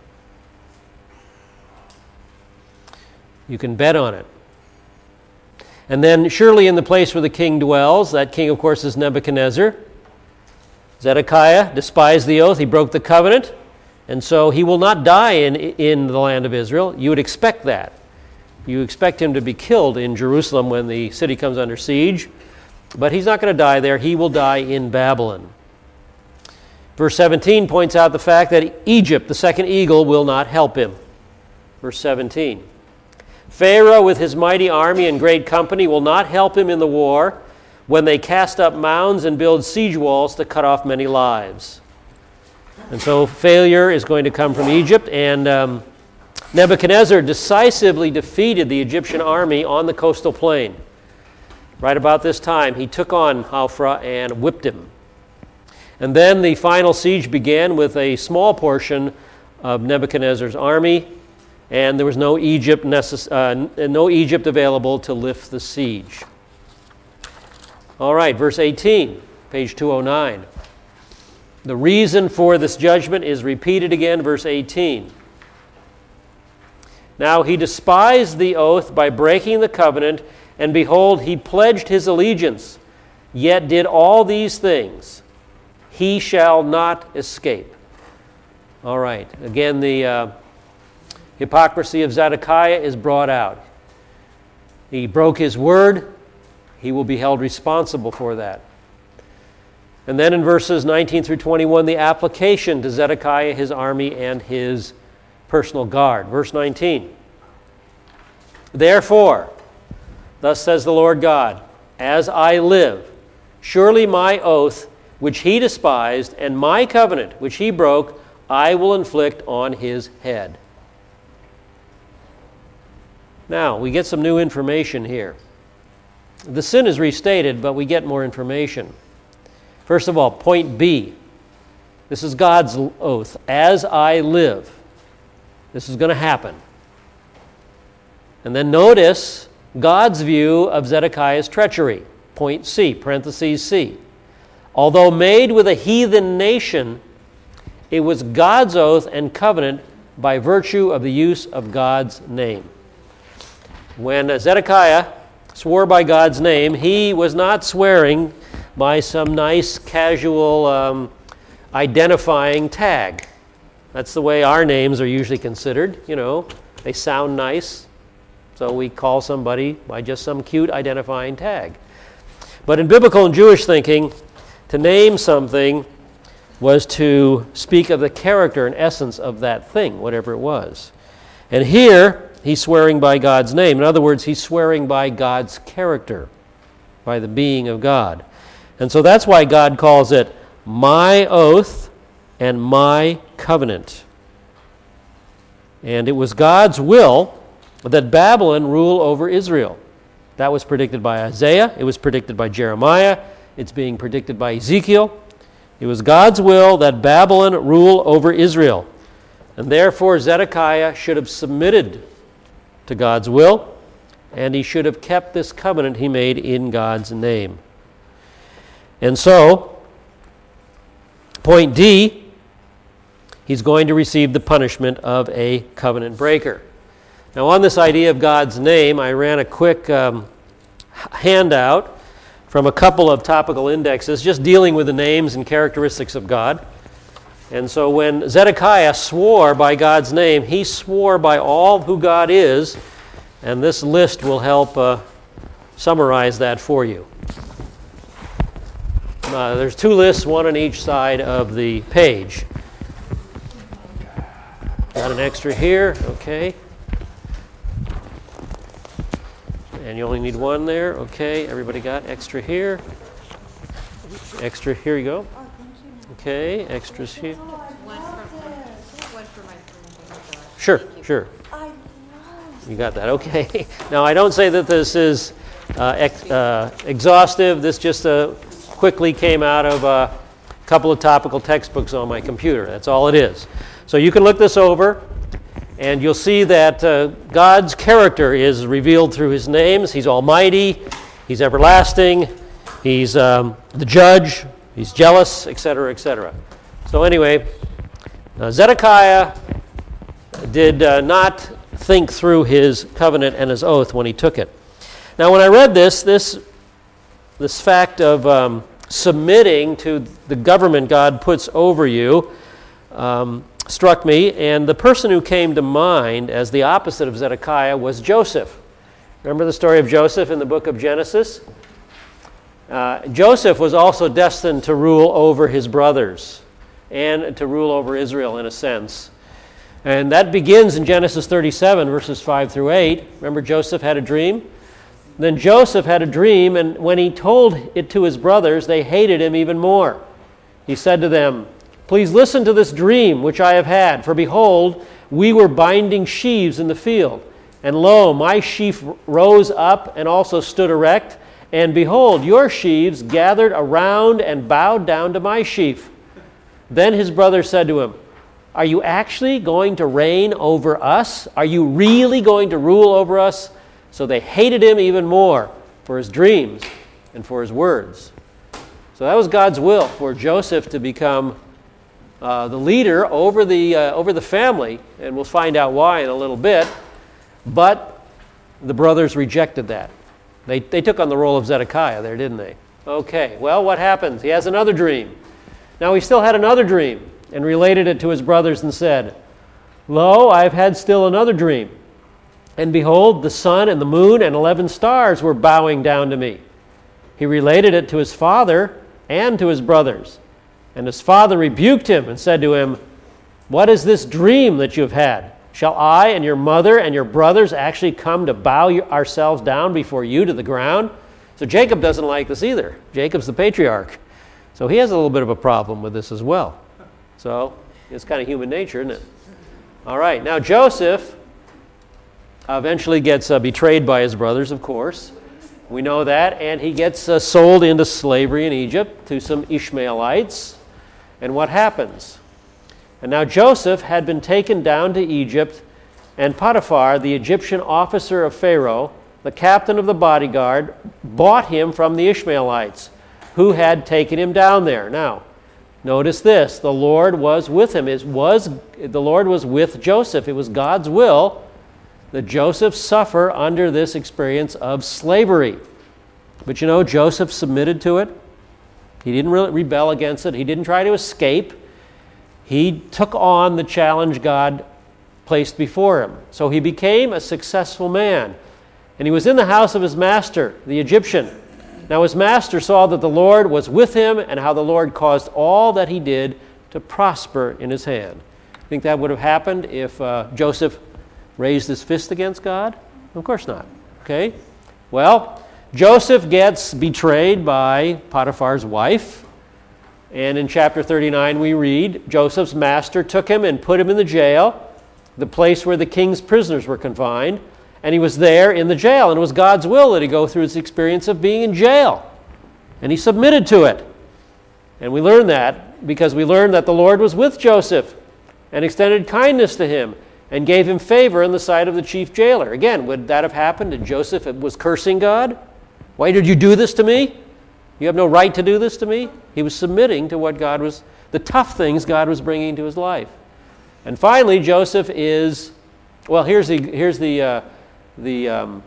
You can bet on it. And then surely in the place where the king dwells, that king of course is Nebuchadnezzar. Zedekiah despised the oath. He broke the covenant. And so he will not die in, in the land of Israel. You would expect that. You expect him to be killed in Jerusalem when the city comes under siege. But he's not going to die there. He will die in Babylon. Verse seventeen points out the fact that Egypt, the second eagle, will not help him. Verse seventeen. Pharaoh with his mighty army and great company will not help him in the war when they cast up mounds and build siege walls to cut off many lives. And so failure is going to come from Egypt, and um, Nebuchadnezzar decisively defeated the Egyptian army on the coastal plain. Right about this time, he took on Hophra and whipped him. And then the final siege began with a small portion of Nebuchadnezzar's army, and there was no Egypt necess- uh, no Egypt available to lift the siege. All right, verse eighteen, page two oh nine. The reason for this judgment is repeated again, verse eighteen. Now he despised the oath by breaking the covenant, and behold, he pledged his allegiance, yet did all these things. He shall not escape. All right. Again, the uh, hypocrisy of Zedekiah is brought out. He broke his word. He will be held responsible for that. And then in verses nineteen through twenty-one, the application to Zedekiah, his army, and his personal guard. Verse nineteen. Therefore, thus says the Lord God, as I live, surely my oath which he despised, and my covenant, which he broke, I will inflict on his head. Now, we get some new information here. The sin is restated, but we get more information. First of all, point B. This is God's oath. As I live. This is going to happen. And then notice God's view of Zedekiah's treachery. Point C, parentheses C. Although made with a heathen nation, it was God's oath and covenant by virtue of the use of God's name. When Zedekiah swore by God's name, he was not swearing by some nice, casual, um, identifying tag. That's the way our names are usually considered. You know, they sound nice, so we call somebody by just some cute identifying tag. But in biblical and Jewish thinking, to name something was to speak of the character and essence of that thing, whatever it was. And here, he's swearing by God's name. In other words, he's swearing by God's character, by the being of God. And so that's why God calls it my oath and my covenant. And it was God's will that Babylon rule over Israel. That was predicted by Isaiah. It was predicted by Jeremiah. It's being predicted by Ezekiel. It was God's will that Babylon rule over Israel. And therefore Zedekiah should have submitted to God's will, and he should have kept this covenant he made in God's name. And so, point D, he's going to receive the punishment of a covenant breaker. Now, on this idea of God's name, I ran a quick um, handout from a couple of topical indexes just dealing with the names and characteristics of God. And so when Zedekiah swore by God's name, he swore by all who God is, and this list will help uh, summarize that for you. Uh, there's two lists, one on each side of the page. Got an extra here, okay. And you only need one there, okay. Everybody got extra here. Extra, here you go. Oh, thank you. Okay, extras here. Oh, I One love for, this. one for my friend, thank you, Josh. Sure, Thank you. sure. I love You got that, okay. Now, I don't say that this is uh, ex- uh, exhaustive. This just uh, quickly came out of a couple of topical textbooks on my computer. That's all it is. So you can look this over, and you'll see that uh, God's character is revealed through his names. He's almighty, he's everlasting, he's um, the judge, he's jealous, et cetera, et cetera. So anyway, uh, Zedekiah did uh, not think through his covenant and his oath when he took it. Now, when I read this, this, this fact of um, submitting to the government God puts over you um, struck me, and the person who came to mind as the opposite of Zedekiah was Joseph. Remember the story of Joseph in the book of Genesis? Uh, Joseph was also destined to rule over his brothers and to rule over Israel in a sense. And that begins in Genesis thirty-seven, verses five through eight. Remember, Joseph had a dream? Then Joseph had a dream, and when he told it to his brothers, they hated him even more. He said to them, "Please listen to this dream which I have had. For behold, we were binding sheaves in the field. And lo, my sheaf rose up and also stood erect. And behold, your sheaves gathered around and bowed down to my sheaf." Then his brothers said to him, "Are you actually going to reign over us? Are you really going to rule over us?" So they hated him even more for his dreams and for his words. So that was God's will for Joseph to become uh, the leader over the uh, over the family, and we'll find out why in a little bit. But the brothers rejected that. They they took on the role of Zedekiah there, didn't they? Okay, well, what happens? He has another dream. Now he still had another dream, and related it to his brothers and said, "Lo, I have had still another dream. And behold, the sun and the moon and eleven stars were bowing down to me." He related it to his father and to his brothers. And his father rebuked him and said to him, "What is this dream that you have had? Shall I and your mother and your brothers actually come to bow ourselves down before you to the ground?" So Jacob doesn't like this either. Jacob's the patriarch. So he has a little bit of a problem with this as well. So it's kind of human nature, isn't it? All right, now Joseph eventually gets uh, betrayed by his brothers, of course. We know that. And he gets uh, sold into slavery in Egypt to some Ishmaelites. And what happens? And now Joseph had been taken down to Egypt, and Potiphar, the Egyptian officer of Pharaoh, the captain of the bodyguard, bought him from the Ishmaelites who had taken him down there. Now, notice this. The Lord was with him. It was, the Lord was with Joseph. It was God's will that Joseph suffer under this experience of slavery. But you know, Joseph submitted to it. He didn't really rebel against it. He didn't try to escape. He took on the challenge God placed before him. So he became a successful man. And he was in the house of his master, the Egyptian. Now his master saw that the Lord was with him and how the Lord caused all that he did to prosper in his hand. Think that would have happened if uh, Joseph raised his fist against God? Of course not. Okay? Well, Joseph gets betrayed by Potiphar's wife. And in chapter thirty-nine we read, Joseph's master took him and put him in the jail, the place where the king's prisoners were confined. And he was there in the jail. And it was God's will that he go through his experience of being in jail. And he submitted to it. And we learn that because we learned that the Lord was with Joseph and extended kindness to him and gave him favor in the sight of the chief jailer. Again, would that have happened if Joseph was cursing God? "Why did you do this to me? You have no right to do this to me." He was submitting to what God was, the tough things God was bringing to his life. And finally, Joseph is, well, here's the, here's the, uh, the um,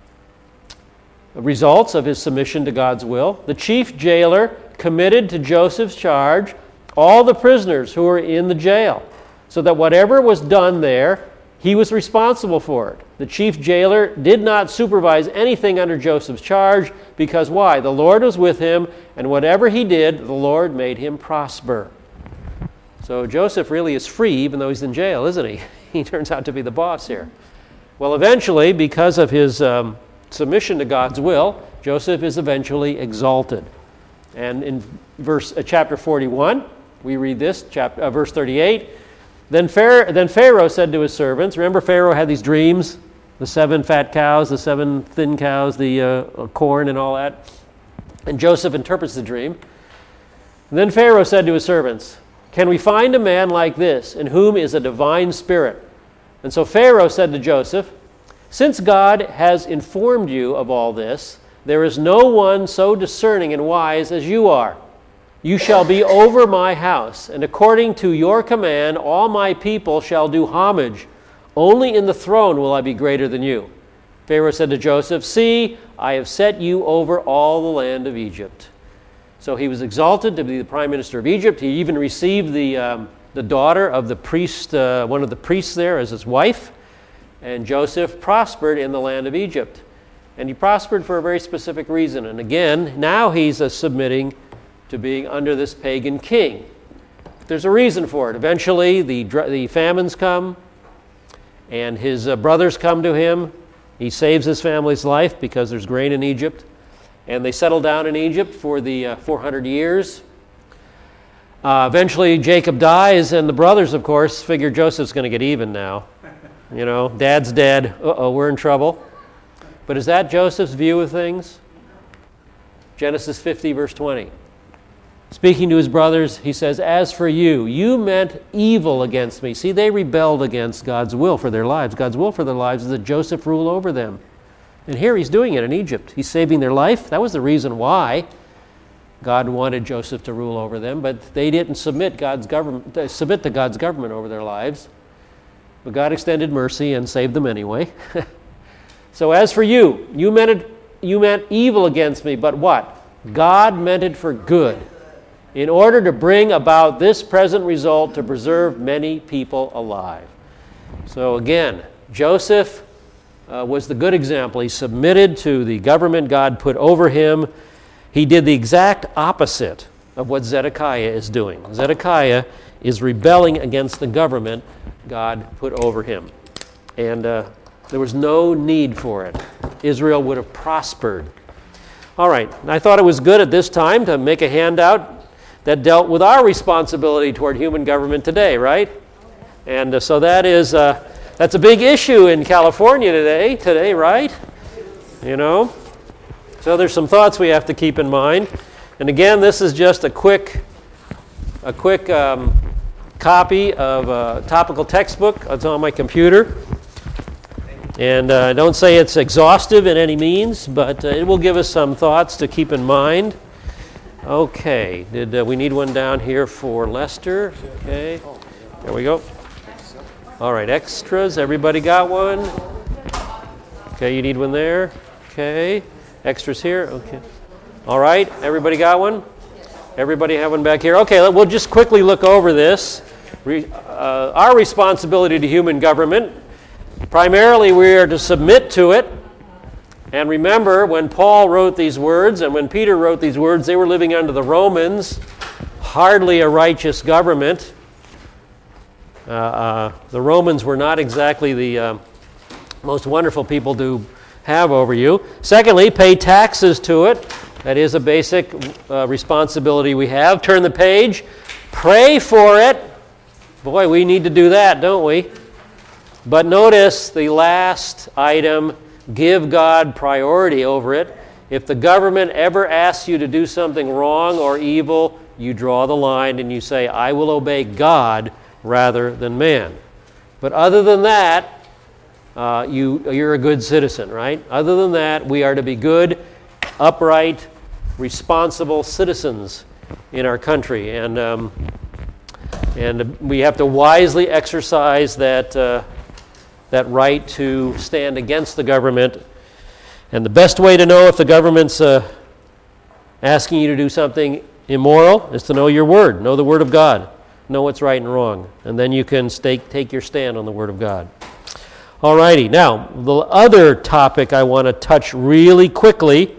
results of his submission to God's will. The chief jailer committed to Joseph's charge all the prisoners who were in the jail, so that whatever was done there, he was responsible for it. The chief jailer did not supervise anything under Joseph's charge, because why? The Lord was with him, and whatever he did, the Lord made him prosper. So Joseph really is free, even though he's in jail, isn't he? He turns out to be the boss here. Well, eventually, because of his um, submission to God's will, Joseph is eventually exalted. And in verse uh, chapter forty-one, we read this, chapter, uh, verse thirty-eight. Then Pharaoh, then Pharaoh said to his servants, remember Pharaoh had these dreams, the seven fat cows, the seven thin cows, the uh, corn and all that. And Joseph interprets the dream. And then Pharaoh said to his servants, can we find a man like this, in whom is a divine spirit? And so Pharaoh said to Joseph, since God has informed you of all this, there is no one so discerning and wise as you are. You shall be over my house, and according to your command, all my people shall do homage. Only in the throne will I be greater than you. Pharaoh said to Joseph, see, I have set you over all the land of Egypt. So he was exalted to be the prime minister of Egypt. He even received the, um, the daughter of the priest, uh, one of the priests there, as his wife. And Joseph prospered in the land of Egypt. And he prospered for a very specific reason. And again, now he's uh, submitting to being under this pagan king. There's a reason for it. Eventually, the, the famines come, and his uh, brothers come to him. He saves his family's life because there's grain in Egypt. And they settle down in Egypt for the uh, four hundred years. Uh, eventually, Jacob dies, and the brothers, of course, figure Joseph's going to get even now. You know, dad's dead. Uh-oh, we're in trouble. But is that Joseph's view of things? Genesis fifty, verse twenty. Speaking to his brothers, he says, as for you, you meant evil against me. See, they rebelled against God's will for their lives. God's will for their lives is that Joseph rule over them. And here he's doing it in Egypt. He's saving their life. That was the reason why God wanted Joseph to rule over them, but they didn't submit God's government, submit to God's government over their lives. But God extended mercy and saved them anyway. So as for you, you meant it, you meant evil against me, but what? God meant it for good, in order to bring about this present result, to preserve many people alive. So again, Joseph uh, was the good example. He submitted to the government God put over him. He did the exact opposite of what Zedekiah is doing. Zedekiah is rebelling against the government God put over him. And uh, there was no need for it. Israel would have prospered. All right, I thought it was good at this time to make a handout that dealt with our responsibility toward human government today, right? And uh, so that is, uh, that's a big issue in California today, today, right? You know? So there's some thoughts we have to keep in mind. And again, this is just a quick, a quick um, copy of a topical textbook. It's on my computer. And uh, don't say it's exhaustive in any means, but uh, it will give us some thoughts to keep in mind. Okay, did uh, we need one down here for Lester? Okay, there we go. All right, extras, everybody got one? Okay, you need one there? Okay, extras here? Okay. All right, everybody got one? Everybody have one back here? Okay, we'll just quickly look over this. Re, uh, our responsibility to human government. Primarily, we are to submit to it. And remember, when Paul wrote these words and when Peter wrote these words, they were living under the Romans, hardly a righteous government. Uh, uh, the Romans were not exactly the uh, most wonderful people to have over you. Secondly, pay taxes to it. That is a basic uh, responsibility we have. Turn the page. Pray for it. Boy, we need to do that, don't we? But notice the last item, give God priority over it. If the government ever asks you to do something wrong or evil, you draw the line and you say, I will obey God rather than man. But other than that, uh, you, you're a good citizen, right? Other than that, we are to be good, upright, responsible citizens in our country. And um, And we have to wisely exercise that, uh, that right to stand against the government. And the best way to know if the government's uh, asking you to do something immoral is to know your word, know the word of God, know what's right and wrong. And then you can stay, take your stand on the word of God. All righty. Now, the other topic I want to touch really quickly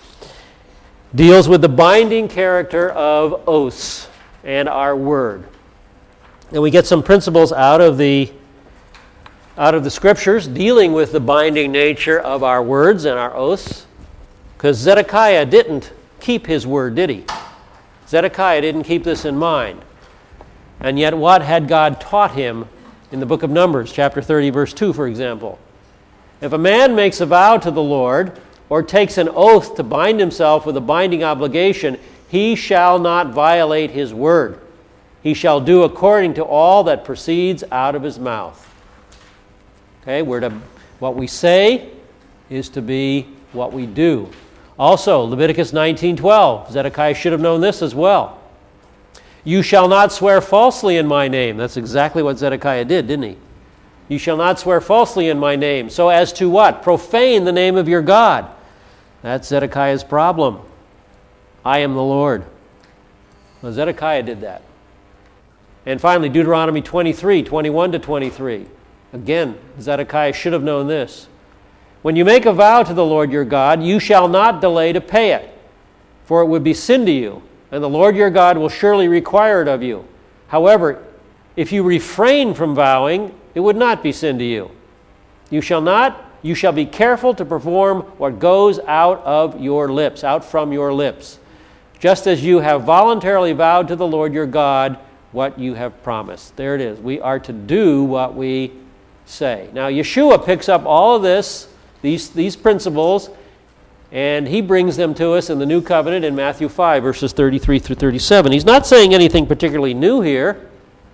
deals with the binding character of oaths and our word. And we get some principles out of the out of the scriptures dealing with the binding nature of our words and our oaths, because Zedekiah didn't keep his word, did he? Zedekiah didn't keep this in mind. And yet what had God taught him in the book of Numbers, chapter thirty, verse two, for example? If a man makes a vow to the Lord or takes an oath to bind himself with a binding obligation, he shall not violate his word. He shall do according to all that proceeds out of his mouth. Okay, we're to, what we say is to be what we do. Also, Leviticus nineteen twelve, Zedekiah should have known this as well. You shall not swear falsely in my name. That's exactly what Zedekiah did, didn't he? You shall not swear falsely in my name, so as to what? Profane the name of your God. That's Zedekiah's problem. I am the Lord. Well, Zedekiah did that. And finally, Deuteronomy twenty-three, twenty-one to twenty-three. Again, Zedekiah should have known this. When you make a vow to the Lord your God, you shall not delay to pay it, for it would be sin to you, and the Lord your God will surely require it of you. However, if you refrain from vowing, it would not be sin to you. You shall not, you shall be careful to perform what goes out of your lips, out from your lips, just as you have voluntarily vowed to the Lord your God what you have promised. There it is. We are to do what we say. Now, Yeshua picks up all of this, these, these principles, and he brings them to us in the New Covenant in Matthew five, verses thirty-three through thirty-seven. He's not saying anything particularly new here.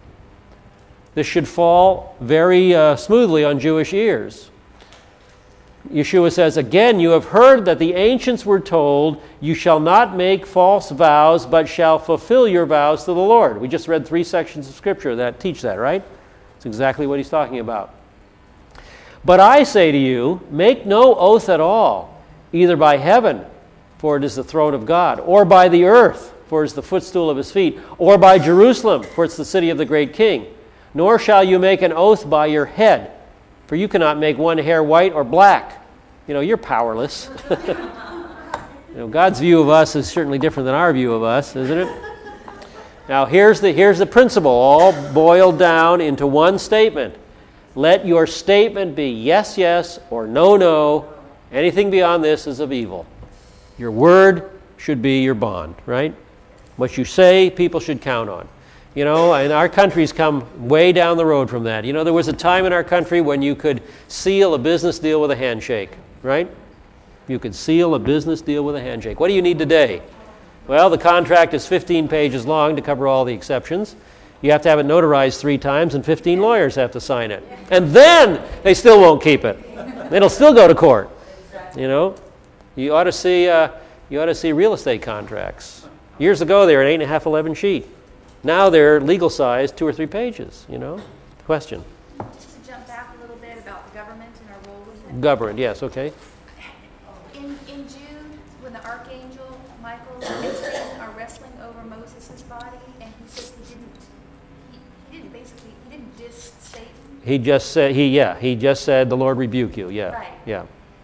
This should fall very uh, smoothly on Jewish ears. Yeshua says, again, you have heard that the ancients were told, you shall not make false vows, but shall fulfill your vows to the Lord. We just read three sections of Scripture that teach that, right? That's exactly what he's talking about. But I say to you, make no oath at all, either by heaven, for it is the throne of God, or by the earth, for it is the footstool of his feet, or by Jerusalem, for it's the city of the great king. Nor shall you make an oath by your head, for you cannot make one hair white or black. You know, you're powerless. You know, God's view of us is certainly different than our view of us, isn't it? Now, here's the, here's the principle, all boiled down into one statement. Let your statement be yes, yes, or no, no. Anything beyond this is of evil. Your word should be your bond, right? What you say, people should count on. You know, and our country's come way down the road from that. You know, there was a time in our country when you could seal a business deal with a handshake, right? You could seal a business deal with a handshake. What do you need today? Well, the contract is fifteen pages long to cover all the exceptions. You have to have it notarized three times, and fifteen lawyers have to sign it. And then they still won't keep it. It'll still go to court. You know, you ought to see uh, you ought to see real estate contracts. Years ago, they were an eight and a half, eleven sheet. Now they're legal size, two or three pages. You know, question. Just to jump back a little bit about the government and our role with it. Government, yes, okay. In in Jude, when the archangel Michael and Satan are wrestling over Moses' body, and he says he didn't, he, he didn't basically, he didn't diss Satan. He just said, he yeah, he just said, the Lord rebuke you, yeah, Right. yeah.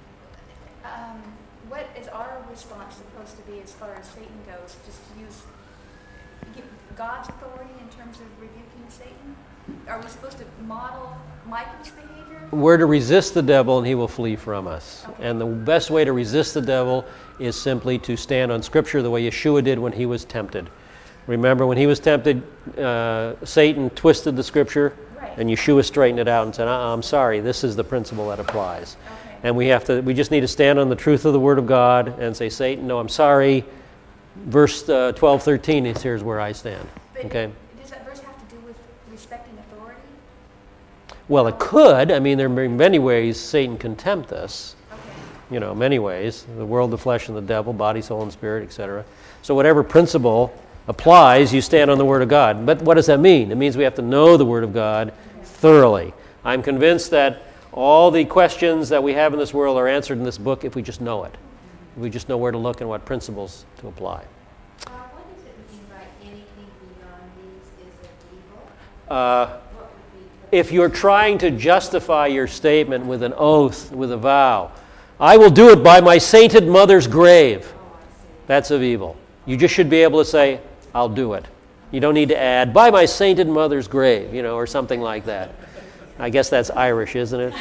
Um, what is our response supposed to be as far as Satan goes? Just to use give God's authority in terms of rebuking Satan? Are we supposed to model Michael's behavior? We're to resist the devil and he will flee from us. Okay. And the best way to resist the devil is simply to stand on Scripture the way Yeshua did when he was tempted. Remember, when he was tempted, uh, Satan twisted the Scripture, Right. and Yeshua straightened it out and said, uh-uh, I'm sorry, this is the principle that applies. Okay. And we have to, we just need to stand on the truth of the Word of God and say, Satan, no, I'm sorry. Verse uh, twelve, thirteen is here's where I stand. But Okay. does that verse have to do with respecting authority? Well, it could. I mean, there are many ways Satan can tempt us. Okay. You know, many ways. The world, the flesh, and the devil, body, soul, and spirit, et cetera. So whatever principle applies, you stand on the Word of God. But what does that mean? It means we have to know the Word of God thoroughly. I'm convinced that all the questions that we have in this world are answered in this book if we just know it. If we just know where to look and what principles to apply. Uh, what does it mean by anything beyond these is of evil? Uh, What would be what if you're trying to justify your statement with an oath, with a vow, I will do it by my sainted mother's grave, oh, I see. that's of evil. You just should be able to say, I'll do it. You don't need to add, by my sainted mother's grave, you know, or something like that. I guess that's Irish, isn't it?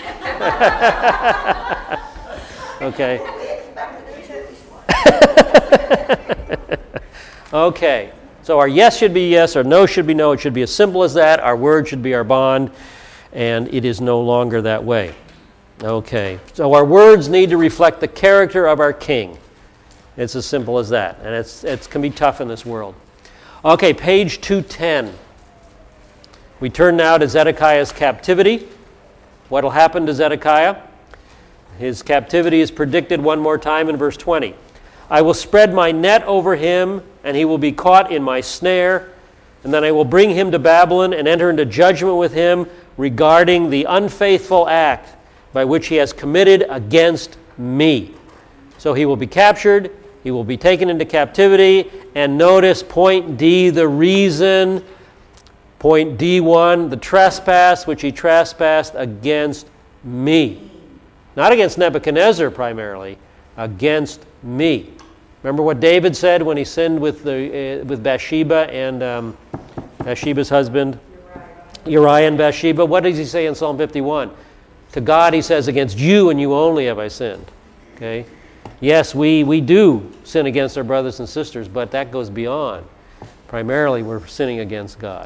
Okay. Okay. So our yes should be yes, our no should be no. It should be as simple as that. Our word should be our bond, and it is no longer that way. Okay. So our words need to reflect the character of our King. It's as simple as that, and it's it can be tough in this world. Okay, page two ten. We turn now to Zedekiah's captivity. What will happen to Zedekiah? His captivity is predicted one more time in verse twenty. I will spread my net over him, and he will be caught in my snare, and then I will bring him to Babylon and enter into judgment with him regarding the unfaithful act by which he has committed against me. So he will be captured, he will be taken into captivity, and notice point D, the reason. Point D one, the trespass which he trespassed against me. Not against Nebuchadnezzar primarily, against me. Remember what David said when he sinned with the uh, with Bathsheba and um, Bathsheba's husband? Uriah. Uriah and Bathsheba. What does he say in Psalm fifty-one? To God he says, against you and you only have I sinned. Okay? Yes, we, we do sin against our brothers and sisters, but that goes beyond. Primarily we're sinning against God.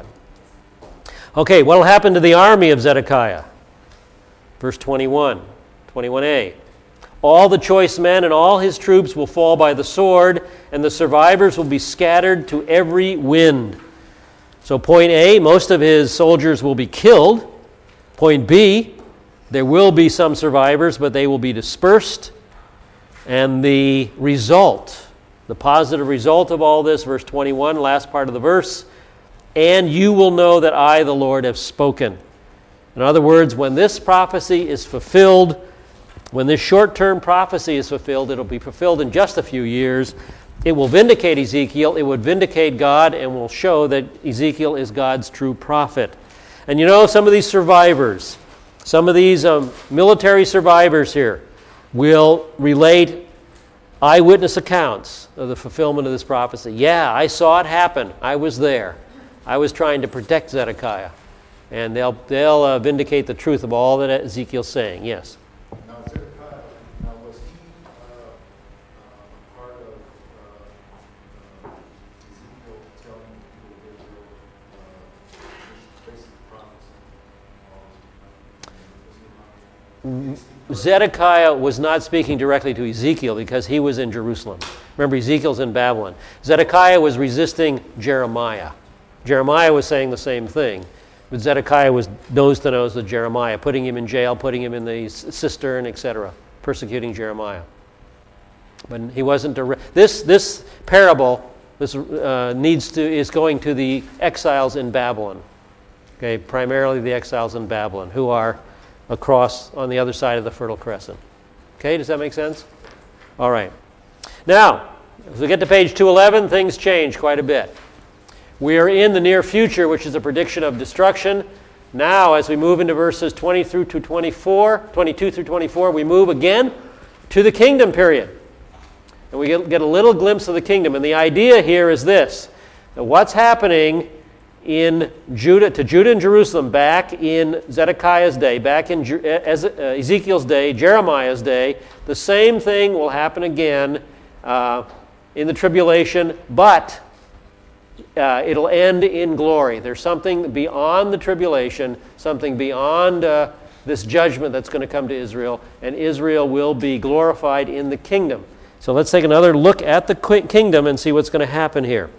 Okay, what will happen to the army of Zedekiah? Verse twenty-one, twenty-one a. All the choice men and all his troops will fall by the sword, and the survivors will be scattered to every wind. So point A, most of his soldiers will be killed. Point B, there will be some survivors, but they will be dispersed. And the result, the positive result of all this, verse twenty-one, last part of the verse, and you will know that I, the Lord, have spoken. In other words, when this prophecy is fulfilled, when this short-term prophecy is fulfilled, it'll be fulfilled in just a few years. It will vindicate Ezekiel, it would vindicate God, and will show that Ezekiel is God's true prophet. And you know, some of these survivors, some of these um, military survivors here will relate eyewitness accounts of the fulfillment of this prophecy. Yeah, I saw it happen. I was there. I was trying to protect Zedekiah. And they'll, they'll uh, vindicate the truth of all that Ezekiel's saying. Yes? Now, Zedekiah, now was he uh, uh, a part of uh, uh, Ezekiel telling the people of Israel uh, this basic prophecy, or was he not? Is he Zedekiah was not speaking directly to Ezekiel because he was in Jerusalem. Remember, Ezekiel's in Babylon. Zedekiah was resisting Jeremiah. Jeremiah was saying the same thing, but Zedekiah was nose to nose with Jeremiah, putting him in jail, putting him in the cistern, et cetera, persecuting Jeremiah. But he wasn't direct. This this parable this uh, needs to is going to the exiles in Babylon. Okay, primarily the exiles in Babylon, who are across on the other side of the Fertile Crescent. Okay, does that make sense? All right. Now, as we get to page two eleven, things change quite a bit. We are in the near future, which is a prediction of destruction. Now, as we move into verses twenty through to twenty-four, twenty-two through twenty-four, we move again to the kingdom period. And we get, get a little glimpse of the kingdom. And the idea here is this, that what's happening in Judah, to Judah and Jerusalem back in Zedekiah's day, back in Ezekiel's day, Jeremiah's day, the same thing will happen again uh, in the tribulation, but Uh, it'll end in glory. There's something beyond the tribulation, something beyond uh, this judgment that's going to come to Israel, and Israel will be glorified in the kingdom. So let's take another look at the kingdom and see what's going to happen here.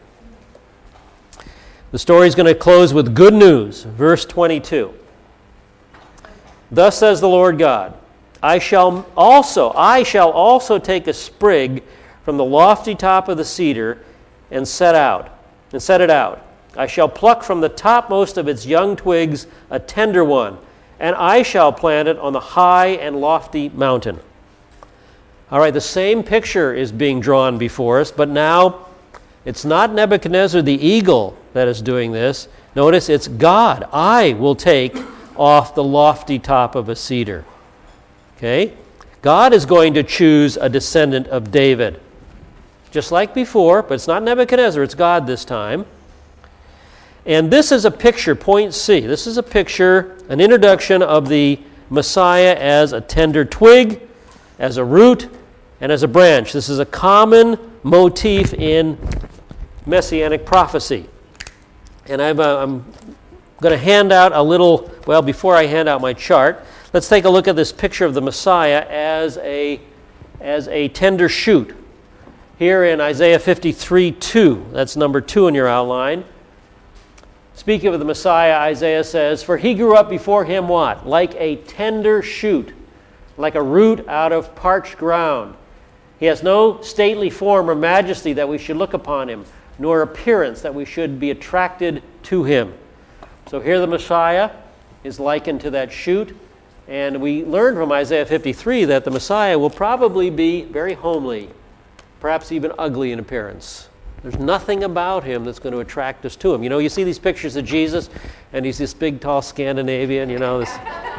The story is going to close with good news. Verse twenty-two. Thus says the Lord God, I shall also, I shall also take a sprig from the lofty top of the cedar and set out. and set it out. I shall pluck from the topmost of its young twigs a tender one, and I shall plant it on the high and lofty mountain. All right, the same picture is being drawn before us, but now it's not Nebuchadnezzar the eagle that is doing this. Notice it's God. I will take off the lofty top of a cedar. Okay? God is going to choose a descendant of David. Just like before, but it's not Nebuchadnezzar, it's God this time. And this is a picture, point C. This is a picture, an introduction of the Messiah as a tender twig, as a root, and as a branch. This is a common motif in Messianic prophecy. And I'm, uh, I'm going to hand out a little, well, before I hand out my chart, let's take a look at this picture of the Messiah as a, as a tender shoot. Here in Isaiah fifty-three two, that's number two in your outline. Speaking of the Messiah, Isaiah says, "For he grew up before him," what? "Like a tender shoot, like a root out of parched ground. He has no stately form or majesty that we should look upon him, nor appearance that we should be attracted to him." So here the Messiah is likened to that shoot, and we learn from Isaiah fifty-three that the Messiah will probably be very homely, perhaps even ugly in appearance. There's nothing about him that's going to attract us to him. You know, you see these pictures of Jesus, and he's this big, tall Scandinavian, you know. This.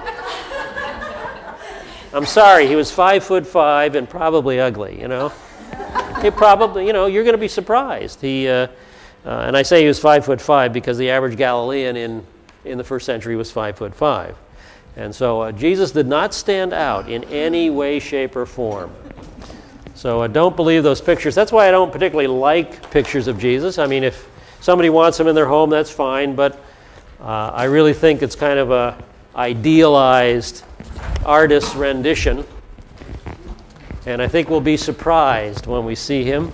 I'm sorry, he was five foot five and probably ugly, you know. He probably, you know, you're going to be surprised. He, uh, uh, and I say he was five foot five because the average Galilean in, in the first century was five foot five. And so uh, Jesus did not stand out in any way, shape, or form. So uh, don't believe those pictures. That's why I don't particularly like pictures of Jesus. I mean, if somebody wants them in their home, that's fine. But uh, I really think it's kind of a idealized artist's rendition. And I think we'll be surprised when we see him.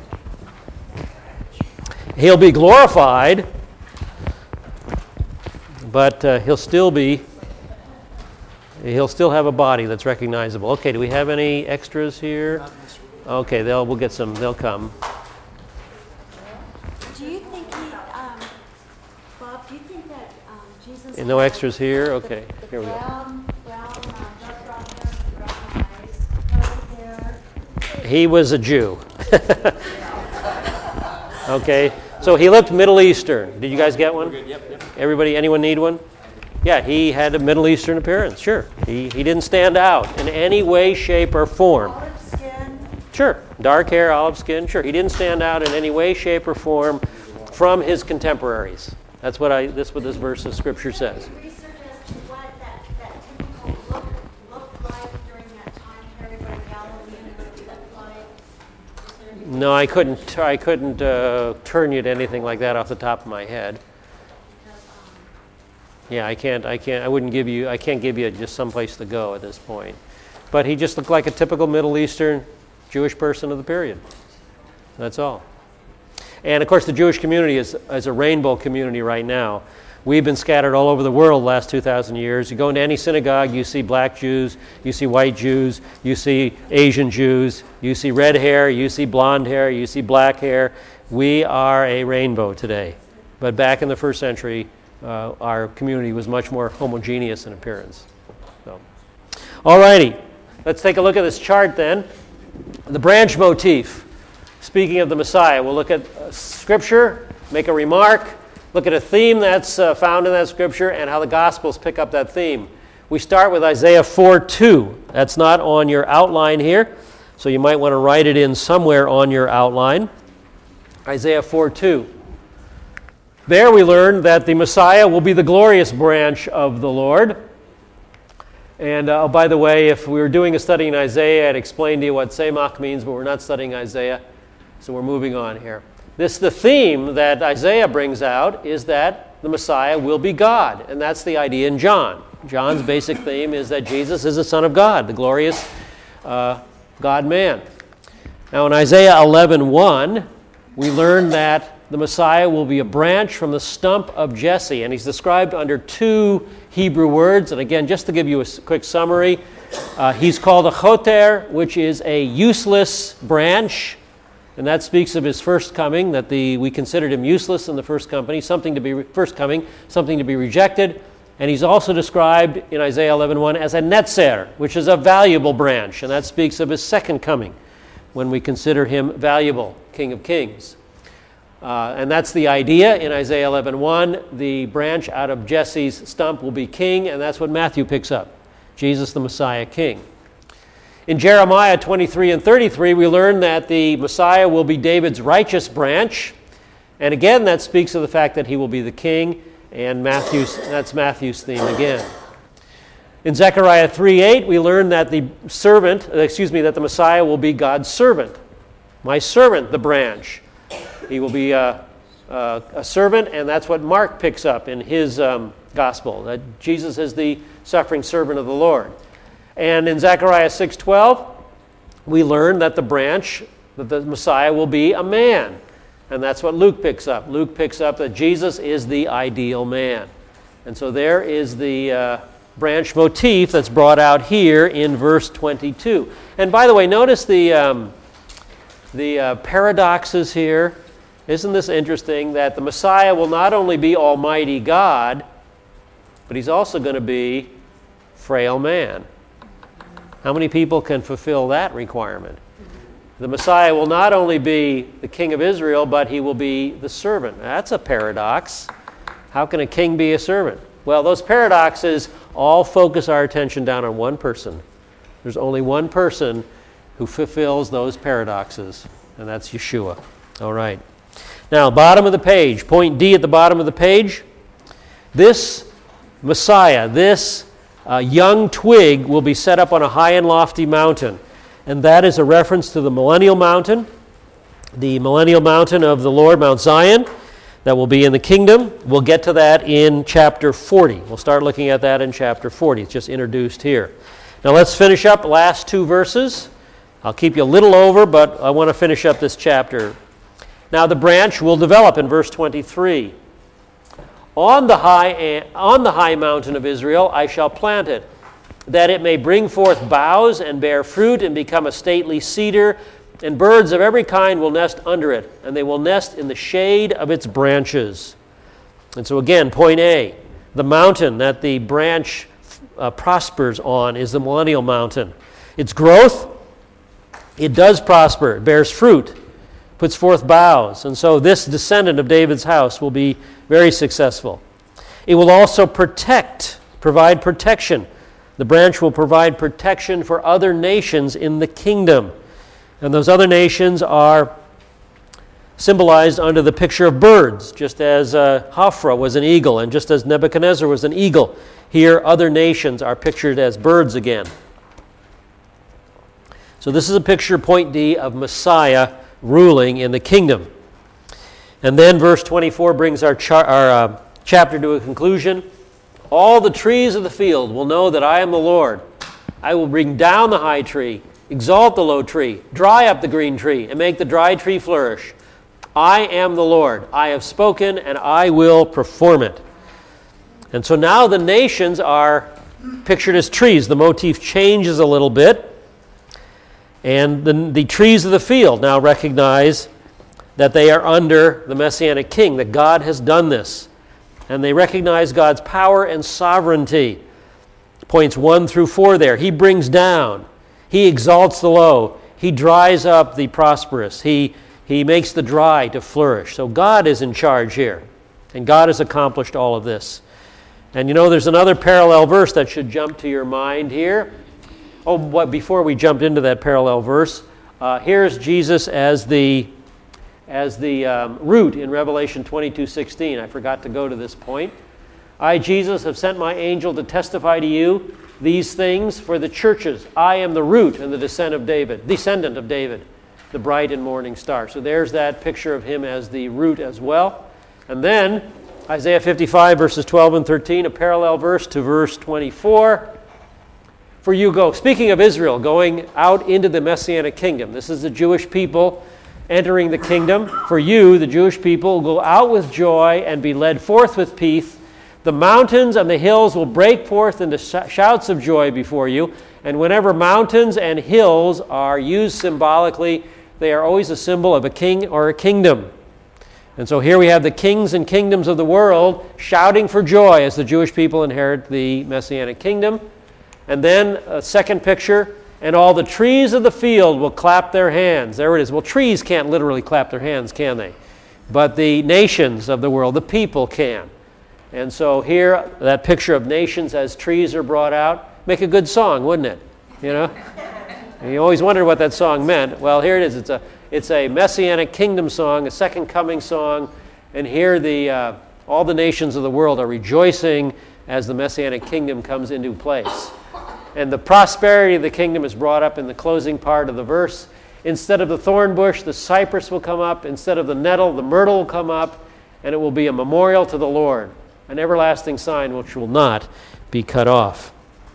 He'll be glorified, but uh, he'll still be, he'll still have a body that's recognizable. Okay, do we have any extras here? Okay, they'll we'll get some. They'll come. Do you think he, um, Bob, do you think that um, Jesus And no had extras here? the- Okay, the here we go. brown, brown, uh, dark brown hair and brown eyes, curly hair? He was a Jew. Okay, so he looked Middle Eastern. Did you guys get one? Yep, yep. Everybody, anyone need one? Yeah, he had a Middle Eastern appearance, sure. He, he didn't stand out in any way, shape, or form. Olive skin? Sure, dark hair, olive skin, sure. He didn't stand out in any way, shape, or form from his contemporaries. That's what I. This what this verse of Scripture says. Any research as to what that, that typical look looked like during that time period, what a Galilean would have looked like? Is there any No, I research? couldn't. I couldn't uh, turn you to anything like that off the top of my head. Because, um, Yeah, I can't. I can't. I wouldn't give you. I can't give you just some place to go at this point. But he just looked like a typical Middle Eastern Jewish person of the period. That's all. And of course, the Jewish community is, is a rainbow community right now. We've been scattered all over the world the last two thousand years. You go into any synagogue, you see black Jews, you see white Jews, you see Asian Jews, you see red hair, you see blonde hair, you see black hair. We are a rainbow today. But back in the first century, uh, our community was much more homogeneous in appearance. So, all righty, let's take a look at this chart then. The branch motif. Speaking of the Messiah, we'll look at uh, Scripture, make a remark, look at a theme that's uh, found in that Scripture, and how the Gospels pick up that theme. We start with Isaiah four two. That's not on your outline here, so you might want to write it in somewhere on your outline. Isaiah four two. There we learn that the Messiah will be the glorious branch of the Lord. And uh, oh, by the way, if we were doing a study in Isaiah, I'd explain to you what Semach means, but we're not studying Isaiah. So we're moving on here. This, the theme that Isaiah brings out is that the Messiah will be God. And that's the idea in John. John's basic theme is that Jesus is the Son of God, the glorious uh, God-man. Now in Isaiah eleven one, we learn that the Messiah will be a branch from the stump of Jesse. And he's described under two Hebrew words. And again, just to give you a quick summary, uh, he's called a choter, which is a useless branch. And that speaks of his first coming, that the we considered him useless in the first company, something to be first coming, something to be rejected. And he's also described in Isaiah eleven one as a netzer, which is a valuable branch, and that speaks of his second coming, when we consider him valuable, King of Kings. Uh, and that's the idea in Isaiah eleven one. The branch out of Jesse's stump will be king, and that's what Matthew picks up. Jesus the Messiah, king. In Jeremiah twenty-three and thirty-three, we learn that the Messiah will be David's righteous branch. And again, that speaks of the fact that he will be the king, and Matthew's, that's Matthew's theme again. In Zechariah three eight, we learn that the servant, excuse me, that the Messiah will be God's servant. My servant, the branch. He will be a, a, a servant, and that's what Mark picks up in his um, gospel, that Jesus is the suffering servant of the Lord. And in Zechariah six twelve, we learn that the branch, that the Messiah will be a man. And that's what Luke picks up. Luke picks up that Jesus is the ideal man. And so there is the uh, branch motif that's brought out here in verse twenty-two. And by the way, notice the, um, the uh, paradoxes here. Isn't this interesting that the Messiah will not only be Almighty God, but he's also going to be frail man? How many people can fulfill that requirement? The Messiah will not only be the king of Israel, but he will be the servant. That's a paradox. How can a king be a servant? Well, those paradoxes all focus our attention down on one person. There's only one person who fulfills those paradoxes, and that's Yeshua. All right. Now, bottom of the page, point D at the bottom of the page. This Messiah, this uh, young twig will be set up on a high and lofty mountain. And that is a reference to the millennial mountain, the millennial mountain of the Lord, Mount Zion, that will be in the kingdom. We'll get to that in chapter forty. We'll start looking at that in chapter forty. It's just introduced here. Now let's finish up the last two verses. I'll keep you a little over, but I want to finish up this chapter. Now the branch will develop in verse twenty-three. On the high, on the high mountain of Israel I shall plant it, that it may bring forth boughs and bear fruit and become a stately cedar, and birds of every kind will nest under it, and they will nest in the shade of its branches. And so again, point A, the mountain that the branch uh, prospers on is the millennial mountain. Its growth, it does prosper, it bears fruit, puts forth boughs, and so this descendant of David's house will be very successful. It will also protect, provide protection. The branch will provide protection for other nations in the kingdom. And those other nations are symbolized under the picture of birds, just as uh, Hophra was an eagle, and just as Nebuchadnezzar was an eagle. Here, other nations are pictured as birds again. So this is a picture, point D, of Messiah ruling in the kingdom. And then verse twenty-four brings our, char- our uh, chapter to a conclusion. All the trees of the field will know that I am the Lord. I will bring down the high tree, exalt the low tree, dry up the green tree, and make the dry tree flourish. I am the Lord. I have spoken, and I will perform it. And so now the nations are pictured as trees. The motif changes a little bit. And the, the trees of the field now recognize that they are under the Messianic King, that God has done this. And they recognize God's power and sovereignty. Points one through four there. He brings down. He exalts the low. He dries up the prosperous. He, he makes the dry to flourish. So God is in charge here. And God has accomplished all of this. And you know, there's another parallel verse that should jump to your mind here. Oh, what, before we jump into that parallel verse, uh, here's Jesus as the as the um, root in Revelation twenty-two sixteen. I forgot to go to this point. I, Jesus, have sent my angel to testify to you these things for the churches. I am the root and the descendant of David, descendant of David, the bright and morning star. So there's that picture of him as the root as well. And then Isaiah fifty-five, verses twelve and thirteen, a parallel verse to verse twenty-four. For you go, speaking of Israel, going out into the Messianic kingdom. This is the Jewish people entering the kingdom. For you, the Jewish people, will go out with joy and be led forth with peace. The mountains and the hills will break forth into shouts of joy before you. And whenever mountains and hills are used symbolically, they are always a symbol of a king or a kingdom. And so here we have the kings and kingdoms of the world shouting for joy as the Jewish people inherit the Messianic kingdom. And then a second picture, and all the trees of the field will clap their hands. There it is. Well, trees can't literally clap their hands, can they? But the nations of the world, the people can. And so here, that picture of nations as trees are brought out, make a good song, wouldn't it? You know? And you always wondered what that song meant. Well, here it is. It's a it's a Messianic kingdom song, a second coming song. And here the uh, all the nations of the world are rejoicing as the Messianic kingdom comes into place. And the prosperity of the kingdom is brought up in the closing part of the verse. Instead of the thorn bush, the cypress will come up. Instead of the nettle, the myrtle will come up. And it will be a memorial to the Lord, an everlasting sign which will not be cut off.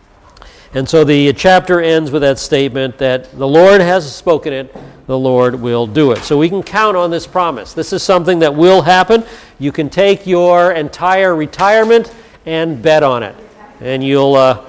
And so the chapter ends with that statement that the Lord has spoken it, the Lord will do it. So we can count on this promise. This is something that will happen. You can take your entire retirement and bet on it. And you'll uh,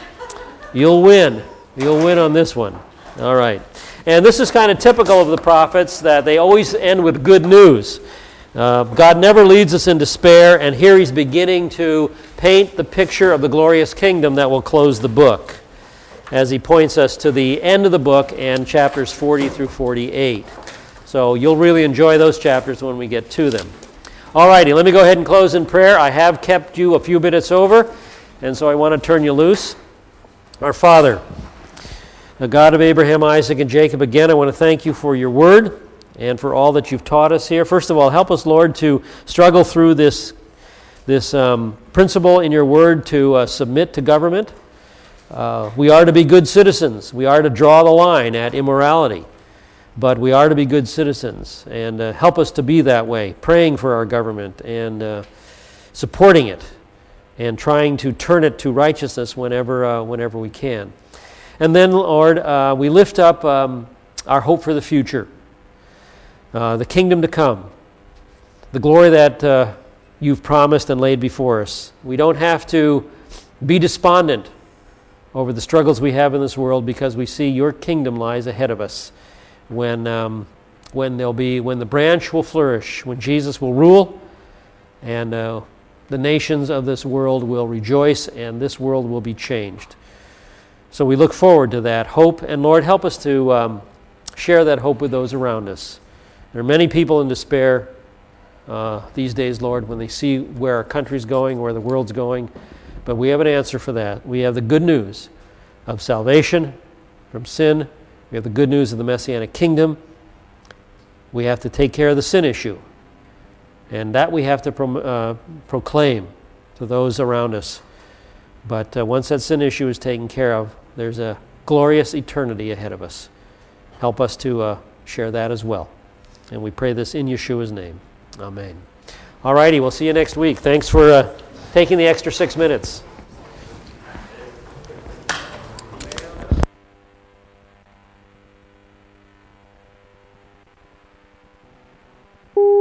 you'll win. You'll win on this one. All right. And this is kind of typical of the prophets, that they always end with good news. Uh, God never leads us in despair, and here he's beginning to paint the picture of the glorious kingdom that will close the book as he points us to the end of the book and chapters forty through forty-eight. So you'll really enjoy those chapters when we get to them. All righty, let me go ahead and close in prayer. I have kept you a few minutes over, and so I want to turn you loose. Our Father, the God of Abraham, Isaac, and Jacob, again, I want to thank you for your word and for all that you've taught us here. First of all, help us, Lord, to struggle through this, this um, principle in your word to uh, submit to government. Uh, we are to be good citizens. We are to draw the line at immorality. But we are to be good citizens. And uh, help us to be that way, praying for our government and uh, supporting it and trying to turn it to righteousness whenever, uh, whenever we can. And then, Lord, uh, we lift up um, our hope for the future. Uh, the kingdom to come, the glory that uh, you've promised and laid before us. We don't have to be despondent over the struggles we have in this world, because we see your kingdom lies ahead of us. When um, when there'll be when the branch will flourish, when Jesus will rule, and uh, the nations of this world will rejoice, and this world will be changed. So we look forward to that hope, and Lord, help us to um, share that hope with those around us. There are many people in despair uh, these days, Lord, when they see where our country's going, where the world's going. But we have an answer for that. We have the good news of salvation from sin. We have the good news of the Messianic kingdom. We have to take care of the sin issue. And that we have to pro- uh, proclaim to those around us. But uh, once that sin issue is taken care of, there's a glorious eternity ahead of us. Help us to uh, share that as well. And we pray this in Yeshua's name. Amen. All righty, we'll see you next week. Thanks for uh, taking the extra six minutes.